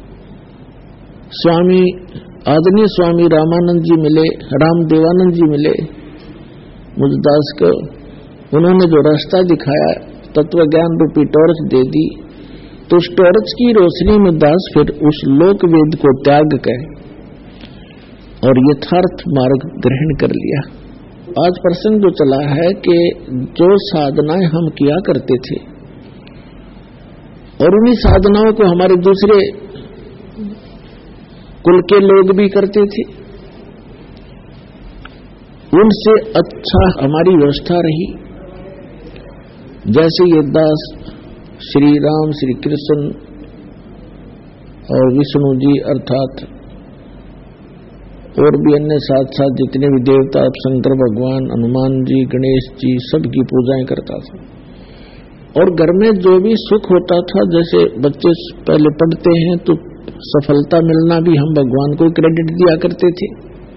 स्वामी आदरणीय स्वामी रामानंद जी मिले, रामदेवानंद जी मिले मुझदास को। उन्होंने जो रास्ता दिखाया, तत्व ज्ञान रूपी टॉर्च दे दी, तो उस टॉर्च की रोशनी में दास फिर उस लोक वेद को त्याग कर और यथार्थ मार्ग ग्रहण कर लिया। आज प्रसंग जो चला है कि जो साधनाएं हम किया करते थे और उन्हीं साधनाओं को हमारे दूसरे कुल के लोग भी करते थे, उनसे अच्छा हमारी व्यवस्था रही। जैसे ये दास श्री राम, श्री कृष्ण और विष्णु जी अर्थात और भी अन्य साथ साथ जितने भी देवता, शंकर भगवान, हनुमान जी, गणेश जी, सबकी पूजाएं करता था। और घर में जो भी सुख होता था, जैसे बच्चे पहले पढ़ते हैं तो सफलता मिलना भी हम भगवान को क्रेडिट दिया करते थे।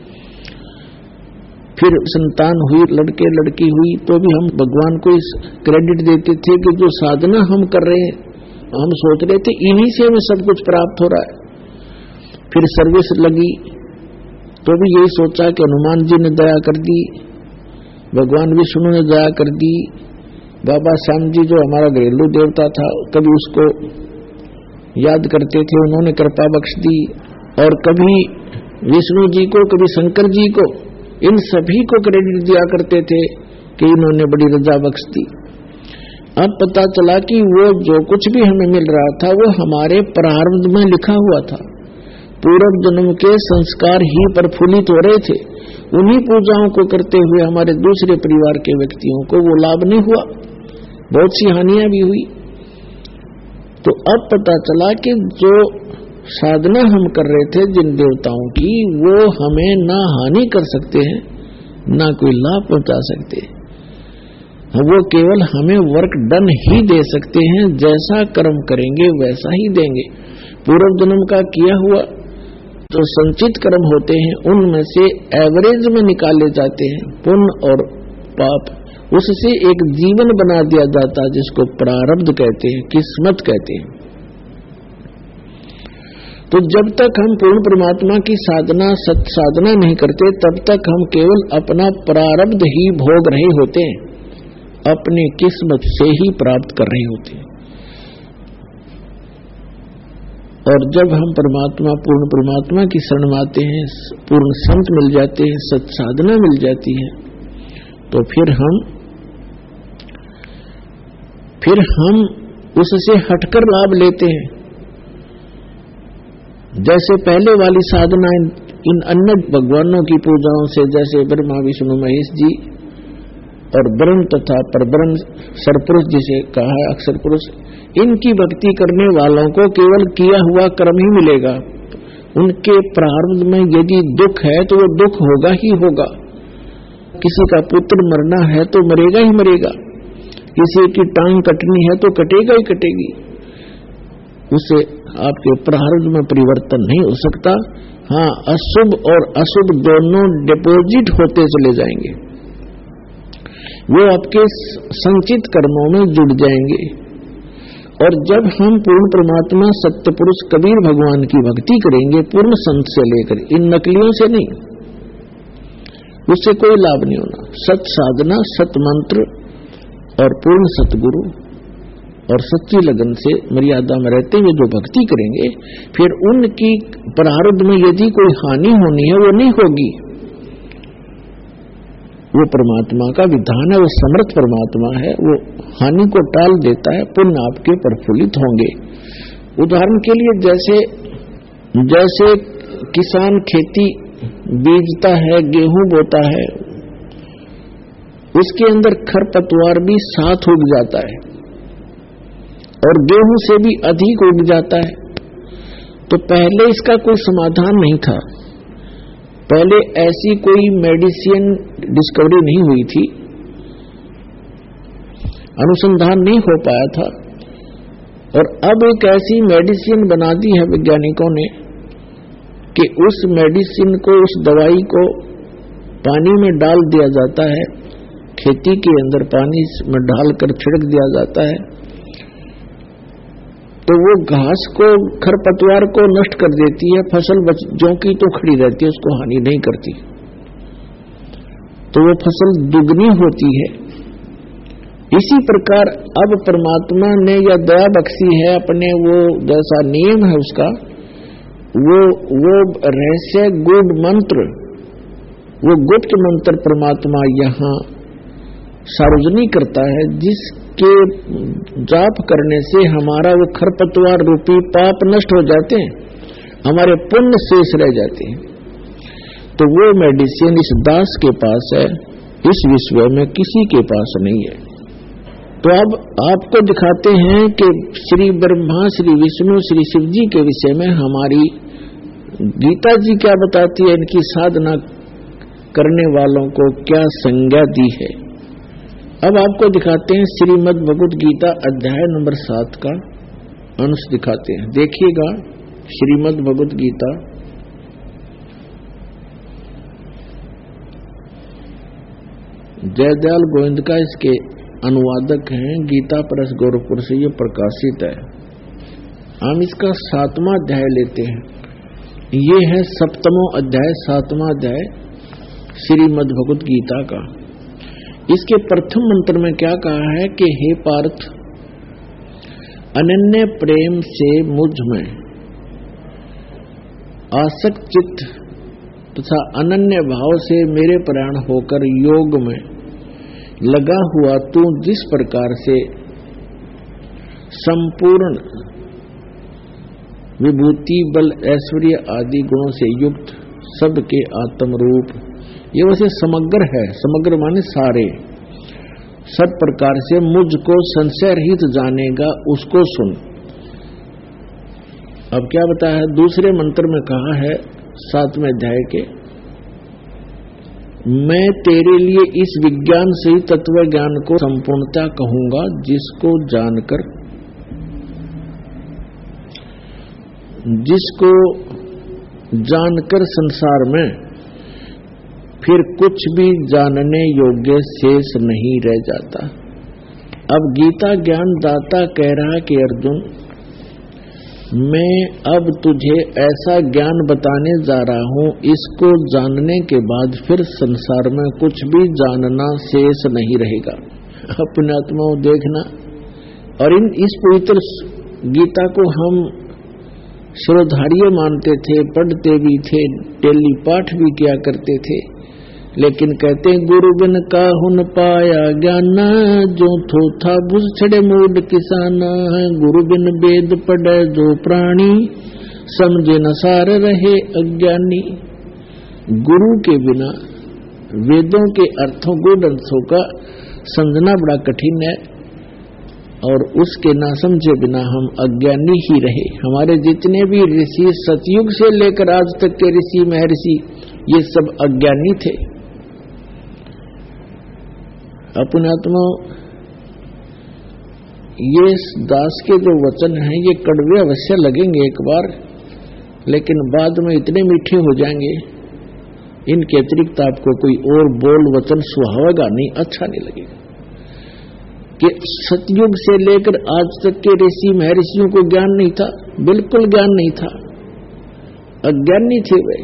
फिर संतान हुई, लड़के लड़की हुई, तो भी हम भगवान को इस क्रेडिट देते थे कि जो साधना हम कर रहे हैं, हम सोच रहे थे इन्हीं से हमें सब कुछ प्राप्त हो रहा है। फिर सर्विस लगी तो भी यही सोचा कि हनुमान जी ने दया कर दी, भगवान विष्णु ने दया कर दी, बाबा श्याम जी जो हमारा घरेलू देवता था कभी उसको याद करते थे, उन्होंने कृपा बख्श दी। और कभी विष्णु जी को, कभी शंकर जी को, इन सभी को क्रेडिट दिया करते थे कि इन्होंने बड़ी रजा बख्श दी। अब पता चला कि वो जो कुछ भी हमें मिल रहा था वो हमारे प्रारब्ध में लिखा हुआ था। पूर्व जन्म के संस्कार ही प्रफुल्लित हो रहे थे। उन्हीं पूजाओं को करते हुए हमारे दूसरे परिवार के व्यक्तियों को वो लाभ नहीं हुआ, बहुत सी हानियां भी हुई। तो अब पता चला कि जो साधना हम कर रहे थे जिन देवताओं की, वो हमें ना हानि कर सकते हैं ना कोई लाभ पहुंचा सकते। वो केवल हमें वर्क डन ही दे सकते हैं, जैसा कर्म करेंगे वैसा ही देंगे। पूर्व जन्म का किया हुआ जो संचित कर्म होते हैं उनमें से एवरेज में निकाले जाते हैं पुण्य और पाप, उससे एक जीवन बना दिया जाता है जिसको प्रारब्ध कहते हैं, किस्मत कहते हैं। तो जब तक हम पूर्ण परमात्मा की साधना सत साधना नहीं करते तब तक हम केवल अपना प्रारब्ध ही भोग रहे होते हैं, अपनी किस्मत से ही प्राप्त कर रहे होते हैं। और जब हम परमात्मा पूर्ण परमात्मा की शरण में आते हैं, पूर्ण संत मिल जाते हैं, सत साधना मिल जाती है, तो फिर हम उससे हटकर लाभ लेते हैं। जैसे पहले वाली साधना इन अन्य भगवानों की पूजाओं से, जैसे ब्रह्मा विष्णु महेश जी और ब्रह्म तथा परब्रह्म सरपुरुष जिसे कहा है अक्षर पुरुष, इनकी भक्ति करने वालों को केवल किया हुआ कर्म ही मिलेगा। उनके प्रारब्ध में यदि दुख है तो वो दुख होगा ही होगा। किसी का पुत्र मरना है तो मरेगा ही मरेगा, किसी की टांग कटनी है तो कटेगा ही कटेगी। उसे आपके प्रारब्ध में परिवर्तन नहीं हो सकता। हाँ, अशुभ और अशुभ दोनों डिपॉजिट होते चले जाएंगे, वो आपके संचित कर्मों में जुड़ जाएंगे। और जब हम पूर्ण परमात्मा सत्य पुरुष कबीर भगवान की भक्ति करेंगे पूर्ण संत से लेकर, इन नकलियों से नहीं, उससे कोई लाभ नहीं होना। सत साधना, सत मंत्र और पूर्ण सतगुरु और सच्ची लगन से मर्यादा में रहते हुए जो भक्ति करेंगे, फिर उनकी प्रारब्ध में यदि कोई हानि होनी है वो नहीं होगी। वो परमात्मा का विधान है, वो समर्थ परमात्मा है, वो हानि को टाल देता है, पुण्य आपके प्रफुल्लित होंगे। उदाहरण के लिए जैसे किसान खेती बीजता है, गेहूं बोता है, उसके अंदर खरपतवार भी साथ उग जाता है और गेहूं से भी अधिक उग जाता है। तो पहले इसका कोई समाधान नहीं था, पहले ऐसी कोई मेडिसिन डिस्कवरी नहीं हुई थी, अनुसंधान नहीं हो पाया था। और अब एक ऐसी मेडिसिन बना दी है वैज्ञानिकों ने कि उस मेडिसिन को, उस दवाई को पानी में डाल दिया जाता है, खेती के अंदर पानी में डालकर छिड़क दिया जाता है, तो वो घास को, खरपतवार को नष्ट कर देती है, फसल जो की तो खड़ी रहती है, उसको हानि नहीं करती, तो वो फसल दुगनी होती है। इसी प्रकार अब परमात्मा ने यह दया बख्शी है, अपने वो जैसा नियम है उसका, वो रहस्य गुड मंत्र, वो गुप्त मंत्र परमात्मा यहाँ सार्वजनिक करता है, जिसके जाप करने से हमारा वो खरपतवार रूपी पाप नष्ट हो जाते हैं, हमारे पुण्य शेष रह जाते हैं। तो वो मेडिसिन इस दास के पास है, इस विश्व में किसी के पास नहीं है। तो अब आपको दिखाते हैं कि श्री ब्रह्मा, श्री विष्णु, श्री शिव जी के विषय में हमारी गीता जी क्या बताती है, इनकी साधना करने वालों को क्या संज्ञा दी है। अब आपको दिखाते हैं श्रीमद् भगवद गीता अध्याय नंबर 7 का अंश दिखाते हैं। देखिएगा श्रीमद् भगवद गीता जयदयाल गोविंद का इसके अनुवादक हैं, गीता प्रेस गोरखपुर से ये प्रकाशित है। हम इसका 7वां अध्याय लेते हैं। ये है 7वां अध्याय, 7वां अध्याय श्रीमद् भगवद गीता का। इसके प्रथम मंत्र में क्या कहा है कि हे पार्थ, अनन्य प्रेम से मुझ में आसक्त चित्त तथा अनन्य भाव से मेरे प्राण होकर योग में लगा हुआ तू जिस प्रकार से संपूर्ण विभूति, बल, ऐश्वर्य आदि गुणों से युक्त सबके आत्म रूप, ये वैसे समग्र है, समग्र माने सारे, सब प्रकार से मुझको संशय रहित जानेगा, उसको सुन। अब क्या बताया है, दूसरे मंत्र में कहा है 7वें अध्याय के, मैं तेरे लिए इस विज्ञान से ही तत्व ज्ञान को संपूर्णता कहूंगा, जिसको जानकर संसार में फिर कुछ भी जानने योग्य शेष नहीं रह जाता। अब गीता ज्ञान दाता कह रहा कि अर्जुन, मैं अब तुझे ऐसा ज्ञान बताने जा रहा हूं, इसको जानने के बाद फिर संसार में कुछ भी जानना शेष नहीं रहेगा। अपने आत्मा को देखना। और इस पवित्र गीता को हम श्रोधार्य मानते थे, पढ़ते भी थे, डेली पाठ भी किया करते थे, लेकिन कहते गुरु बिन काहू न पाया ज्ञान, जो थोथा बुझ छड़े मूड किसाना। गुरु बिन वेद पढ़े जो प्राणी, समझे न सार रहे अज्ञानी। गुरु के बिना वेदों के अर्थों, गुण अर्थों का समझना बड़ा कठिन है, और उसके ना समझे बिना हम अज्ञानी ही रहे। हमारे जितने भी ऋषि सतयुग से लेकर आज तक के ऋषि महर्षि ये सब अज्ञानी थे। अपने आत्मा ये दास के जो वचन हैं ये कड़वे अवश्य लगेंगे एक बार, लेकिन बाद में इतने मीठे हो जाएंगे, इनके अतिरिक्त आपको कोई और बोल वचन सुहावेगा नहीं, अच्छा नहीं लगेगा। कि सतयुग से लेकर आज तक के ऋषि महर्षियों को ज्ञान नहीं था, बिल्कुल ज्ञान नहीं था, अज्ञानी थे वे।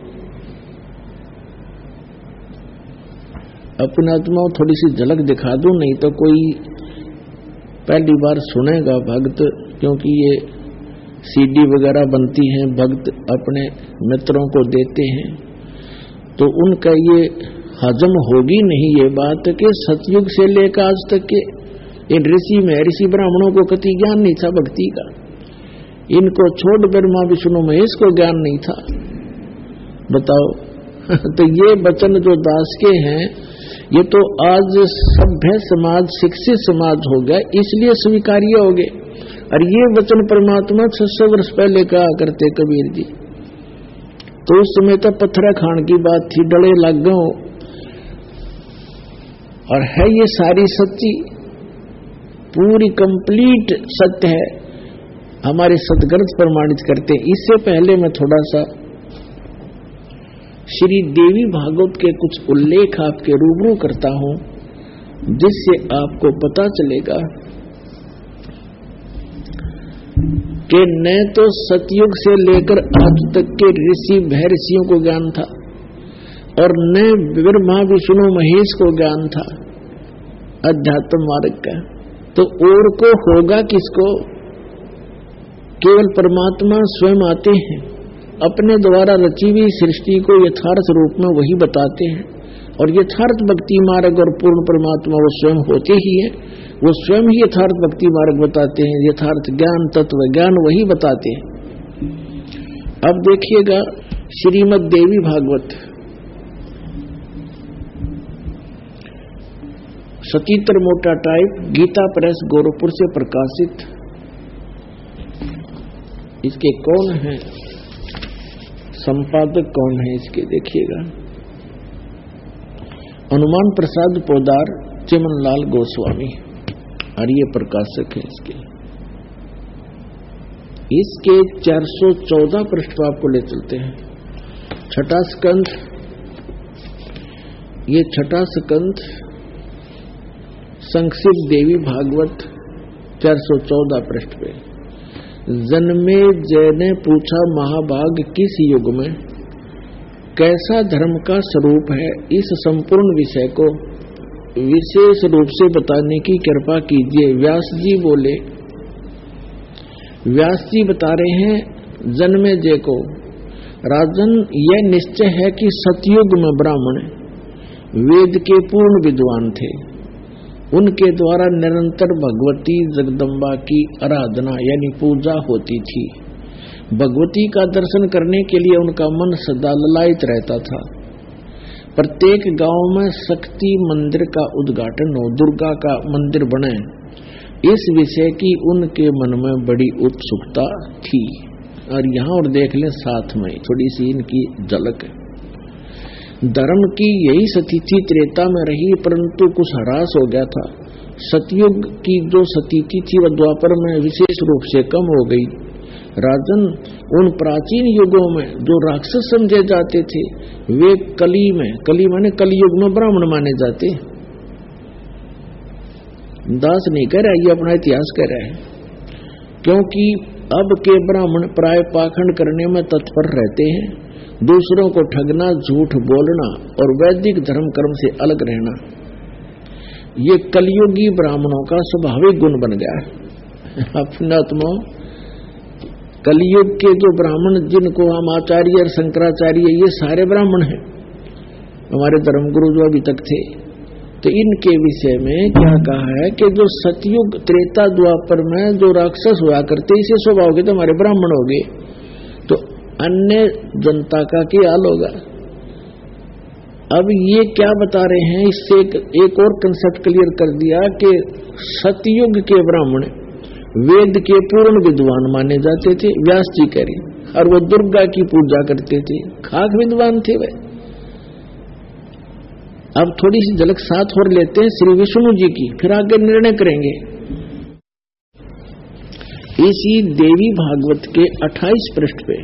अपने आत्मा थोड़ी सी झलक दिखा दूं, नहीं तो कोई पहली बार सुनेगा भक्त, क्योंकि ये सीडी वगैरह बनती हैं, भक्त अपने मित्रों को देते हैं, तो उनका ये हजम होगी नहीं ये बात कि सतयुग से लेकर आज तक के इन ऋषि महर्षि ब्राह्मणों को कति ज्ञान नहीं था भक्ति का। इनको छोड़ ब्रह्मा विष्णु महेश को ज्ञान नहीं था, बताओ। तो ये वचन जो दास के हैं ये तो आज सभ्य समाज, शिक्षित समाज हो गया, इसलिए स्वीकार्य हो गए। और ये वचन परमात्मा 600 वर्ष पहले कहा करते कबीर जी, तो उस समय तो पत्थर खान की बात थी, डले लग गए। और है ये सारी सच्ची पूरी कंप्लीट सत्य है, हमारे सदग्रंथ प्रमाणित करते। इससे पहले मैं थोड़ा सा श्री देवी भागवत के कुछ उल्लेख आपके रूबरू करता हूं, जिससे आपको पता चलेगा कि न तो सतयुग से लेकर आज तक के ऋषि महर्षियों को ज्ञान था, और न ब्रह्मा विष्णु महेश को ज्ञान था अध्यात्म मार्ग का। तो और को होगा किसको? केवल परमात्मा स्वयं आते हैं, अपने द्वारा रची हुई सृष्टि को यथार्थ रूप में वही बताते हैं, और यथार्थ भक्ति मार्ग और पूर्ण परमात्मा वो स्वयं होते ही हैं, वो स्वयं ही यथार्थ भक्ति मार्ग बताते हैं, यथार्थ ज्ञान तत्व ज्ञान वही बताते हैं। अब देखिएगा श्रीमद् देवी भागवत सतीतर मोटा टाइप, गीता प्रेस गोरखपुर से प्रकाशित। इसके कौन है संपादक, कौन है इसके देखिएगा, हनुमान प्रसाद पोदार, चिमनलाल गोस्वामी, और ये प्रकाशक है इसके। इसके 414 पृष्ठ पर आपको ले चलते हैं। छठा स्कंध, ये छठा स्कंध संक्षिप्त देवी भागवत 414 पृष्ठ पे। जन्मे जय ने पूछा महाभाग किस युग में कैसा धर्म का स्वरूप है, इस संपूर्ण विषय को विशेष रूप से बताने की कृपा कीजिए। व्यास जी बोले, व्यास जी बता रहे हैं जन्मे जय को, राजन यह निश्चय है कि सतयुग में ब्राह्मण वेद के पूर्ण विद्वान थे, उनके द्वारा निरंतर भगवती जगदम्बा की आराधना यानी पूजा होती थी। भगवती का दर्शन करने के लिए उनका मन सदा ललायित रहता था। प्रत्येक गांव में शक्ति मंदिर का उद्घाटन हो, दुर्गा का मंदिर बने, इस विषय की उनके मन में बड़ी उत्सुकता थी। और यहाँ और देख लें साथ में थोड़ी सी इनकी झलक है। धर्म की यही स्थिति त्रेता में रही, परंतु कुछ ह्रास हो गया था। सतयुग की जो स्थिति थी वह द्वापर में विशेष रूप से कम हो गई। राजन, उन प्राचीन युगों में जो राक्षस समझे जाते थे वे कली माने कलयुग में ब्राह्मण माने जाते। दास नहीं कह रहा, ये अपना इतिहास कह रहा है, क्योंकि अब के ब्राह्मण प्राय पाखंड करने में तत्पर रहते हैं, दूसरों को ठगना, झूठ बोलना और वैदिक धर्म कर्म से अलग रहना, ये कलयुगी ब्राह्मणों का स्वाभाविक गुण बन गया है। अपना कलयुग के जो ब्राह्मण जिनको हम आचार्य और शंकराचार्य, ये सारे ब्राह्मण हैं, हमारे धर्मगुरु जो अभी तक थे। तो इनके विषय में क्या कहा है कि जो सतयुग त्रेता द्वापर में जो राक्षस हुआ करते, इसे स्वभाव के तो हमारे ब्राह्मण हो गए, तो अन्य जनता का क्या हाल होगा? अब ये क्या बता रहे हैं, इससे एक और कंसेप्ट क्लियर कर दिया कि सतयुग के ब्राह्मण वेद के पूर्ण विद्वान माने जाते थे, व्यास जी कह रहे, और वो दुर्गा की पूजा करते थे, खाक विद्वान थे वे। अब थोड़ी सी झलक साथ और लेते हैं श्री विष्णु जी की, फिर आगे निर्णय करेंगे। इसी देवी भागवत के 28 पृष्ठ पे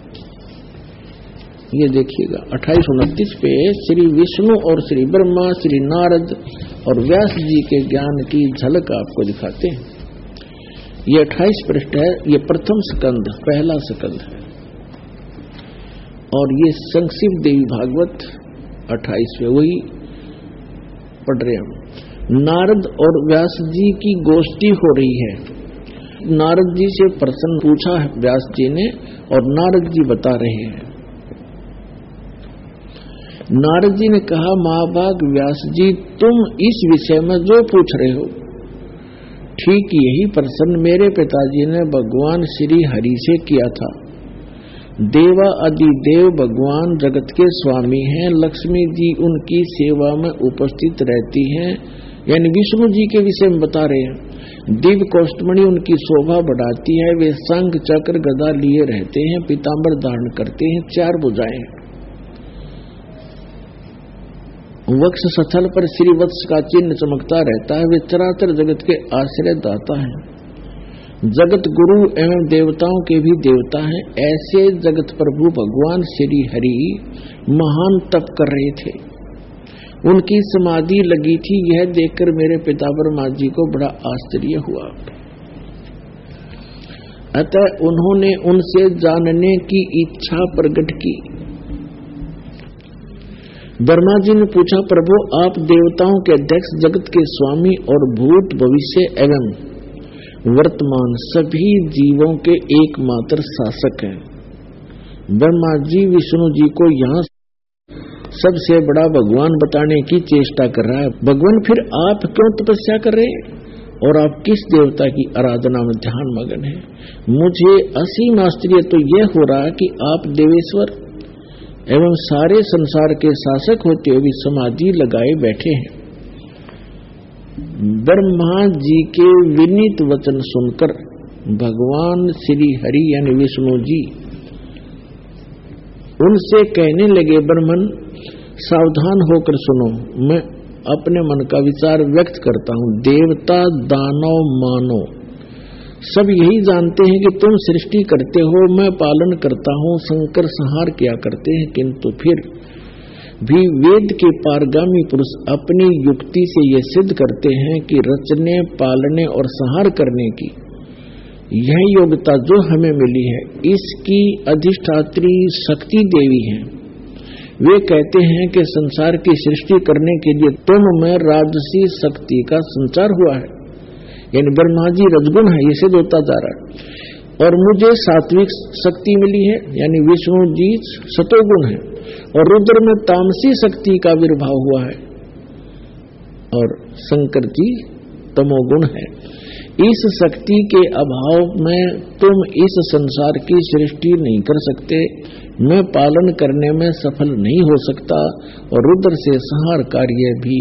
ये देखिएगा, 28-29 पे श्री विष्णु और श्री ब्रह्मा, श्री नारद और व्यास जी के ज्ञान की झलक आपको दिखाते हैं। ये 28 पृष्ठ है, ये प्रथम स्कंद, पहला स्कंद है, और ये संक्षिप्त देवी भागवत 28 पे वही पढ़ रहे हम। नारद और व्यास जी की गोष्ठी हो रही है। नारद जी से प्रश्न पूछा है व्यास जी ने, और नारद जी बता रहे हैं। नारद जी ने कहा, महाभाग व्यास जी, तुम इस विषय में जो पूछ रहे हो, ठीक यही प्रश्न मेरे पिताजी ने भगवान श्री हरि से किया था। देवा अधिदेव भगवान जगत के स्वामी हैं, लक्ष्मी जी उनकी सेवा में उपस्थित रहती हैं, यानी विष्णु जी के विषय में बता रहे हैं। दिव्य कौष्टमणि उनकी शोभा बढ़ाती है, वे शंख चक्र गदा लिए रहते हैं, पीतांबर धारण करते हैं, 4 भुजाएं, वक्ष स्थल पर श्री वत्स का चिन्ह चमकता रहता है, वे चराचर जगत के आश्रय दाता हैं, जगत गुरु एवं देवताओं के भी देवता हैं। ऐसे जगत प्रभु भगवान श्री हरि महान तप कर रहे थे, उनकी समाधि लगी थी। यह देखकर मेरे पिता ब्रह्मा जी को बड़ा आश्चर्य हुआ, अतः उन्होंने उनसे जानने की इच्छा प्रकट की। ब्रह्मा जी ने पूछा, प्रभु आप देवताओं के अध्यक्ष, जगत के स्वामी और भूत भविष्य एवं वर्तमान सभी जीवों के एकमात्र शासक हैं। ब्रह्मा जी विष्णु जी को यहाँ सबसे बड़ा भगवान बताने की चेष्टा कर रहा है। भगवान फिर आप क्यों तपस्या कर रहे हैं और आप किस देवता की आराधना में ध्यान मगन है? मुझे असीम आश्चर्य तो यह हो रहा है कि आप देवेश्वर एवं सारे संसार के शासक होते हुए समाधि लगाए बैठे हैं। ब्रह्मा जी के विनीत वचन सुनकर भगवान श्री हरि यानी विष्णु जी उनसे कहने लगे, ब्रह्मन सावधान होकर सुनो, मैं अपने मन का विचार व्यक्त करता हूँ। देवता दानव मानव सब यही जानते हैं कि तुम सृष्टि करते हो, मैं पालन करता हूँ, शंकर संहार किया करते हैं, किंतु फिर भी वेद के पारगामी पुरुष अपनी युक्ति से यह सिद्ध करते हैं कि रचने, पालने और संहार करने की यह योग्यता जो हमें मिली है, इसकी अधिष्ठात्री शक्ति देवी है। वे कहते हैं कि संसार की सृष्टि करने के लिए तुम में राजसी शक्ति का संचार हुआ है, यानी ब्रह्मा जी रजगुण है, ये सिद्ध होता जा रहा है, और मुझे सात्विक शक्ति मिली है, यानी विष्णु जी सतोगुण है, और रुद्र में तामसी शक्ति का आविर्भाव हुआ है, और शंकर जी तमोगुण है। इस शक्ति के अभाव में तुम इस संसार की सृष्टि नहीं कर सकते, मैं पालन करने में सफल नहीं हो सकता, और रुद्र से संहार कार्य भी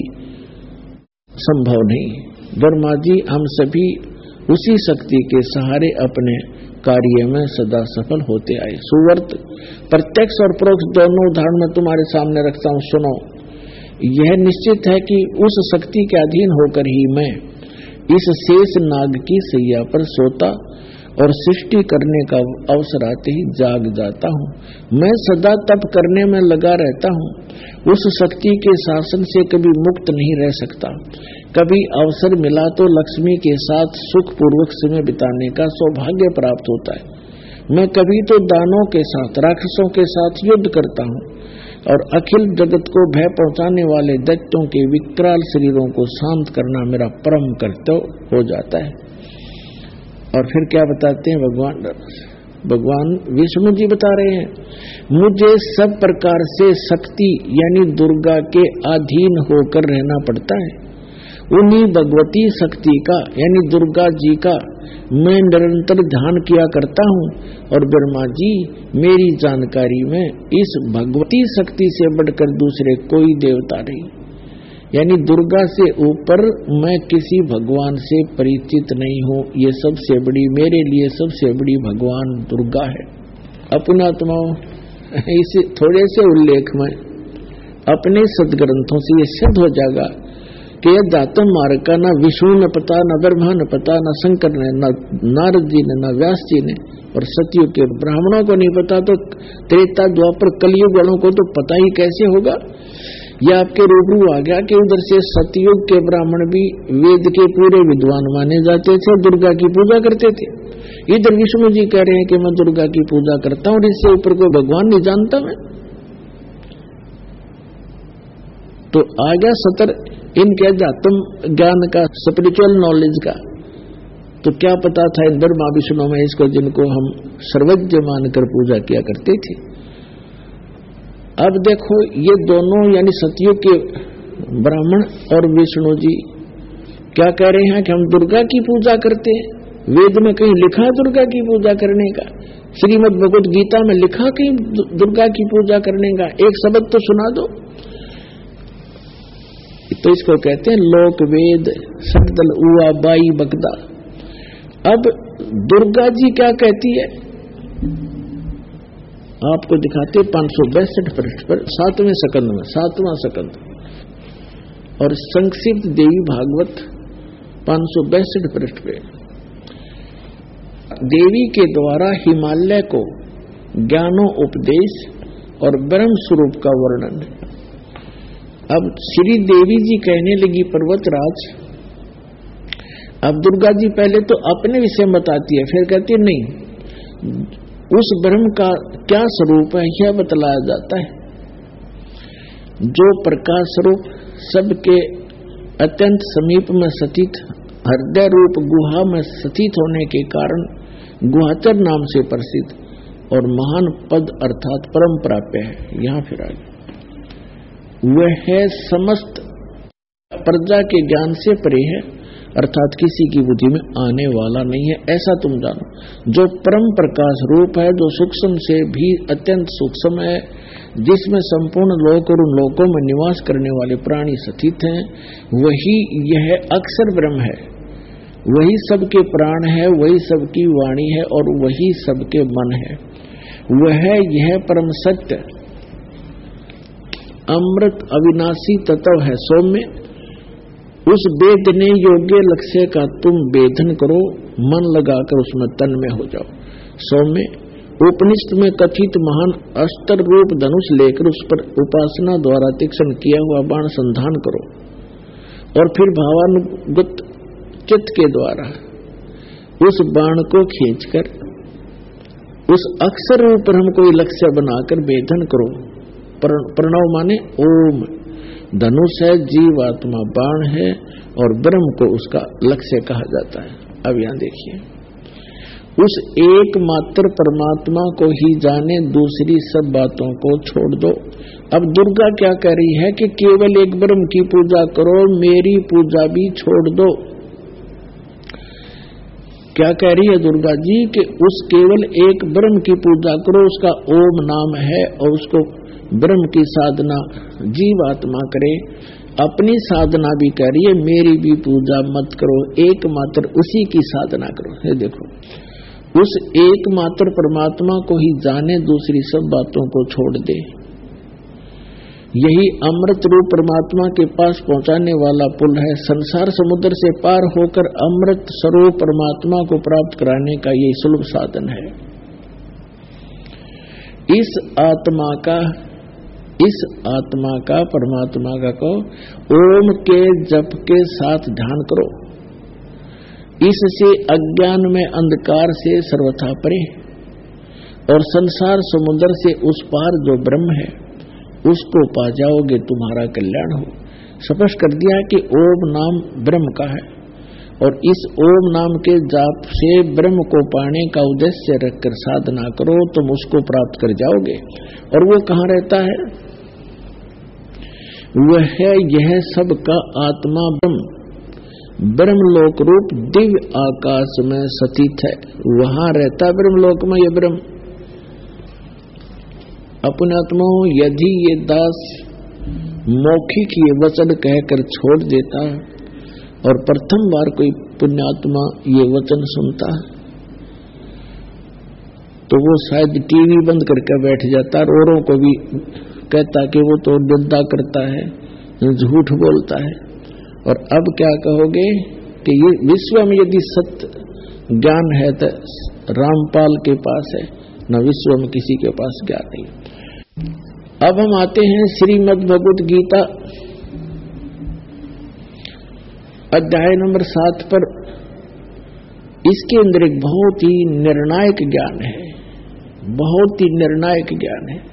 संभव नहीं। ब्रह्मा जी हम सभी उसी शक्ति के सहारे अपने कार्य में सदा सफल होते आए। सुवर्त प्रत्यक्ष और परोक्ष दोनों उदाहरण में तुम्हारे सामने रखता हूँ, सुनो। यह निश्चित है कि उस शक्ति के अधीन होकर ही मैं इस शेष नाग की सैया पर सोता और सृष्टि करने का अवसर आते ही जाग जाता हूँ। मैं सदा तप करने में लगा रहता हूँ, उस शक्ति के शासन से कभी मुक्त नहीं रह सकता। कभी अवसर मिला तो लक्ष्मी के साथ सुख पूर्वक समय बिताने का सौभाग्य प्राप्त होता है। मैं कभी तो दानों के साथ, राक्षसों के साथ युद्ध करता हूँ, और अखिल जगत को भय पहुंचाने वाले दैत्यों के विकराल शरीरों को शांत करना मेरा परम कर्तव्य हो जाता है। और फिर क्या बताते हैं भगवान विष्णु जी बता रहे हैं, मुझे सब प्रकार से शक्ति यानी दुर्गा के अधीन होकर रहना पड़ता है, उन्हीं भगवती शक्ति का यानी दुर्गा जी का मैं निरंतर ध्यान किया करता हूँ। और ब्रह्मा जी मेरी जानकारी में इस भगवती शक्ति से बढ़कर दूसरे कोई देवता नहीं, यानी दुर्गा से ऊपर मैं किसी भगवान से परिचित नहीं हूँ। ये सबसे बड़ी मेरे लिए सबसे बड़ी भगवान दुर्गा है। अपने आत्माओं इस थोड़े से उल्लेख में अपने सदग्रंथों से ये सिद्ध हो जाएगा कि यह दातम मार्ग का न विष्णु ने पता, न ब्रह्मा ने पता, न शंकर ने, न नारद जी ने, न व्यास जी ने, और सतयुग के ब्राह्मणों को नहीं पता तो त्रेता द्वापर कलयुग वालों को तो पता ही कैसे होगा। यह आपके रूबरू आ गया कि उधर से सतयुग के ब्राह्मण भी वेद के पूरे विद्वान माने जाते थे, दुर्गा की पूजा करते थे। इधर विष्णु जी कह रहे हैं कि मैं दुर्गा की पूजा करता हूँ और इससे ऊपर कोई भगवान नहीं जानता मैं। तो आ गया सतर इनके जातम ज्ञान का, स्पिरिचुअल नॉलेज का। तो क्या पता था इन ब्रह्मा विष्णु में इसको, जिनको हम सर्वज्ञ मानकर पूजा किया करते थे। अब देखो ये दोनों यानी सतयुग के ब्राह्मण और विष्णु जी क्या कह रहे हैं कि हम दुर्गा की पूजा करते हैं। वेद में कहीं लिखा है दुर्गा की पूजा करने का? श्रीमद् भगवत गीता में लिखा कहीं दुर्गा की पूजा करने का? एक शब्द तो सुना दो। तो इसको कहते हैं लोक वेद सकदल उआ बाई बगदा। अब दुर्गा जी क्या कहती है आपको दिखाते 562 पृष्ठ पर 7वें सकंद में, 7वां सकंद, और संक्षिप्त देवी भागवत 562 पृष्ठ पे देवी के द्वारा हिमालय को ज्ञानो उपदेश और ब्रह्म स्वरूप का वर्णन। अब श्री देवी जी कहने लगी पर्वतराज, अब दुर्गा जी पहले तो अपने विषय बताती है, फिर कहती है नहीं, उस ब्रह्म का क्या स्वरूप है यह बतलाया जाता है। जो प्रकाश स्वरूप सबके अत्यंत समीप में स्थित हृदय रूप गुहा में स्थित होने के कारण गुहाचर नाम से प्रसिद्ध और महान पद अर्थात परम प्राप्य है। यहाँ फिर आगे वह है समस्त प्रजा के ज्ञान से परे है, अर्थात किसी की बुद्धि में आने वाला नहीं है, ऐसा तुम जानो। जो परम प्रकाश रूप है, जो सूक्ष्म से भी अत्यंत सूक्ष्म है, जिसमें संपूर्ण लोक और उन लोकों में निवास करने वाले प्राणी स्थित हैं, वही यह अक्षर ब्रह्म है। वही सबके प्राण है, वही सबकी वाणी है और वही सबके मन है। वह यह परम सत्य अमृत अविनाशी तत्व है। सौम्य उस वेदने योग्य लक्ष्य का तुम वेधन करो, मन लगाकर उसमें तन्मय हो जाओ। सौम्य उपनिषद में कथित महान अस्त्र रूप धनुष लेकर उस पर उपासना द्वारा तीक्ष्ण किया हुआ बाण संधान करो और फिर भावानुगत चित्त के द्वारा उस बाण को खींचकर उस अक्षर रूप ब्रह्म को लक्ष्य बनाकर वेधन करो। प्रणव माने ओम, धनुष है, जीवात्मा बाण है और ब्रह्म को उसका लक्ष्य कहा जाता है। अब यहां देखिए, उस एकमात्र परमात्मा को ही जाने, दूसरी सब बातों को छोड़ दो। अब दुर्गा क्या कह रही है कि केवल एक ब्रह्म की पूजा करो, मेरी पूजा भी छोड़ दो। क्या कह रही है दुर्गा जी कि उस केवल एक ब्रह्म की पूजा करो, उसका ओम नाम है और उसको ब्रह्म की साधना जीवात्मा करे। अपनी साधना भी कह रही है, मेरी भी पूजा मत करो, एकमात्र उसी की साधना करो। ये देखो, उस एकमात्र परमात्मा को ही जाने, दूसरी सब बातों को छोड़ दे। यही अमृत रूप परमात्मा के पास पहुंचाने वाला पुल है। संसार समुद्र से पार होकर अमृत स्वरूप परमात्मा को प्राप्त कराने का यही सुलभ साधन है। इस आत्मा का परमात्मा का को ओम के जप के साथ ध्यान करो। इससे अज्ञान में अंधकार से सर्वथा परे और संसार समुद्र से उस पार जो ब्रह्म है उसको पा जाओगे, तुम्हारा कल्याण हो। स्पष्ट कर दिया कि ओम नाम ब्रह्म का है और इस ओम नाम के जाप से ब्रह्म को पाने का उद्देश्य रखकर साधना करो, तुम उसको प्राप्त कर जाओगे। और वो कहाँ रहता है? वह है यह सब का आत्मा ब्रह्म ब्रह्मलोक रूप दिव्य आकाश में स्थित है, वहां रहता ब्रह्मलोक में ये ब्रह्म। अपने आत्मा यदि ये दास मौखिक ये वचन कहकर छोड़ देता और प्रथम बार कोई पुण्यात्मा ये वचन सुनता तो वो शायद टीवी बंद करके बैठ जाता और औरों को भी कहता कि वो तो निंदा करता है, झूठ बोलता है। और अब क्या कहोगे कि ये विश्व में यदि सत्य ज्ञान है तो रामपाल के पास है, न विश्व में किसी के पास ज्ञान नहीं। अब हम आते हैं श्रीमद् भगवत गीता अध्याय नंबर 7 पर। इसके अंदर एक बहुत ही निर्णायक ज्ञान है, बहुत ही निर्णायक ज्ञान है,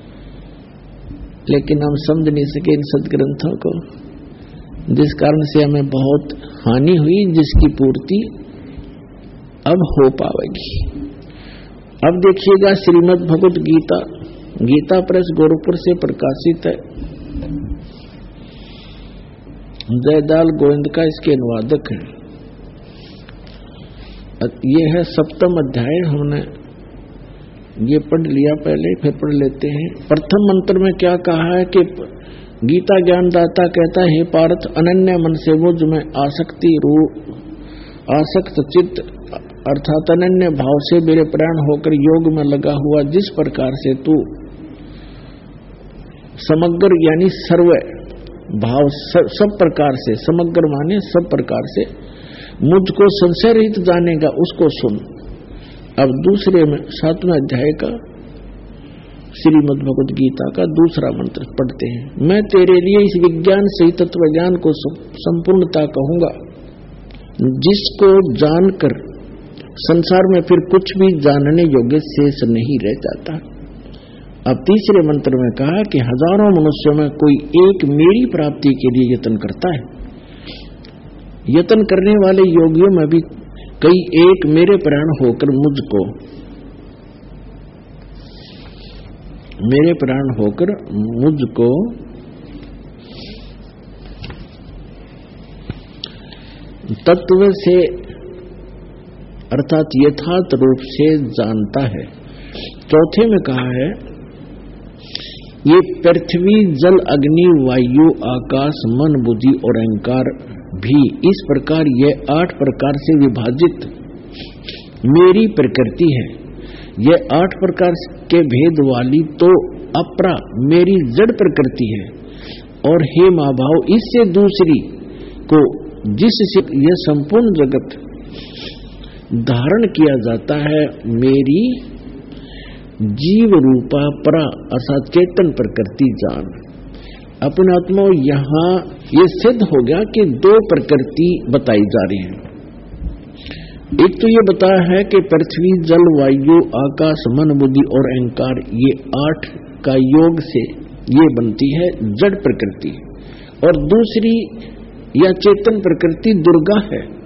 लेकिन हम समझ नहीं सके इन सदग्रंथों को, जिस कारण से हमें बहुत हानि हुई, जिसकी पूर्ति अब हो पाएगी। अब देखिएगा श्रीमद् भगवत गीता, गीता प्रेस गोरखपुर से प्रकाशित है। जयदाल गोविंद का इसके अनुवादक है। ये है 7वां अध्याय, हमने ये पढ़ लिया पहले, फिर पढ़ लेते हैं। प्रथम मंत्र में क्या कहा है कि गीता ज्ञानदाता कहता है, हे पार्थ, अनन्य मन से मुझ में आसक्त चित्त अर्थात अनन्य भाव से मेरे प्राण होकर योग में लगा हुआ, जिस प्रकार से तू समग्र यानी सर्व भाव सब प्रकार से, समग्र माने सब प्रकार से मुझको संशय रहित जानेगा, उसको सुन। अब दूसरे में 7वें अध्याय का श्रीमद् भगवत गीता का दूसरा मंत्र पढ़ते हैं। मैं तेरे लिए इस विज्ञान सहित तत्व ज्ञान को संपूर्णता कहूंगा, जिसको जानकर संसार में फिर कुछ भी जानने योग्य शेष नहीं रह जाता। अब तीसरे मंत्र में कहा कि हजारों मनुष्यों में कोई एक मेरी प्राप्ति के लिए यत्न करता है, यत्न करने वाले योगियों में भी कई एक मेरे प्राण होकर मुझको, मेरे प्राण होकर मुझको तत्व से अर्थात यथार्थ रूप से जानता है। चौथे में कहा है, ये पृथ्वी जल अग्नि वायु आकाश मन बुद्धि और अहंकार भी इस प्रकार ये 8 प्रकार से विभाजित मेरी प्रकृति है। यह 8 प्रकार के भेद वाली तो अपरा मेरी जड़ प्रकृति है, और हे माँ भाव, इससे दूसरी को जिससे यह संपूर्ण जगत धारण किया जाता है, मेरी जीव रूपा परा अर्थात चेतन प्रकृति जान। अपने आत्मा यहाँ ये सिद्ध हो गया कि 2 प्रकृति बताई जा रही है। एक तो ये बताया है कि पृथ्वी जल वायु आकाश मन बुद्धि और अहंकार, ये 8 का योग से ये बनती है जड़ प्रकृति, और दूसरी या चेतन प्रकृति दुर्गा है।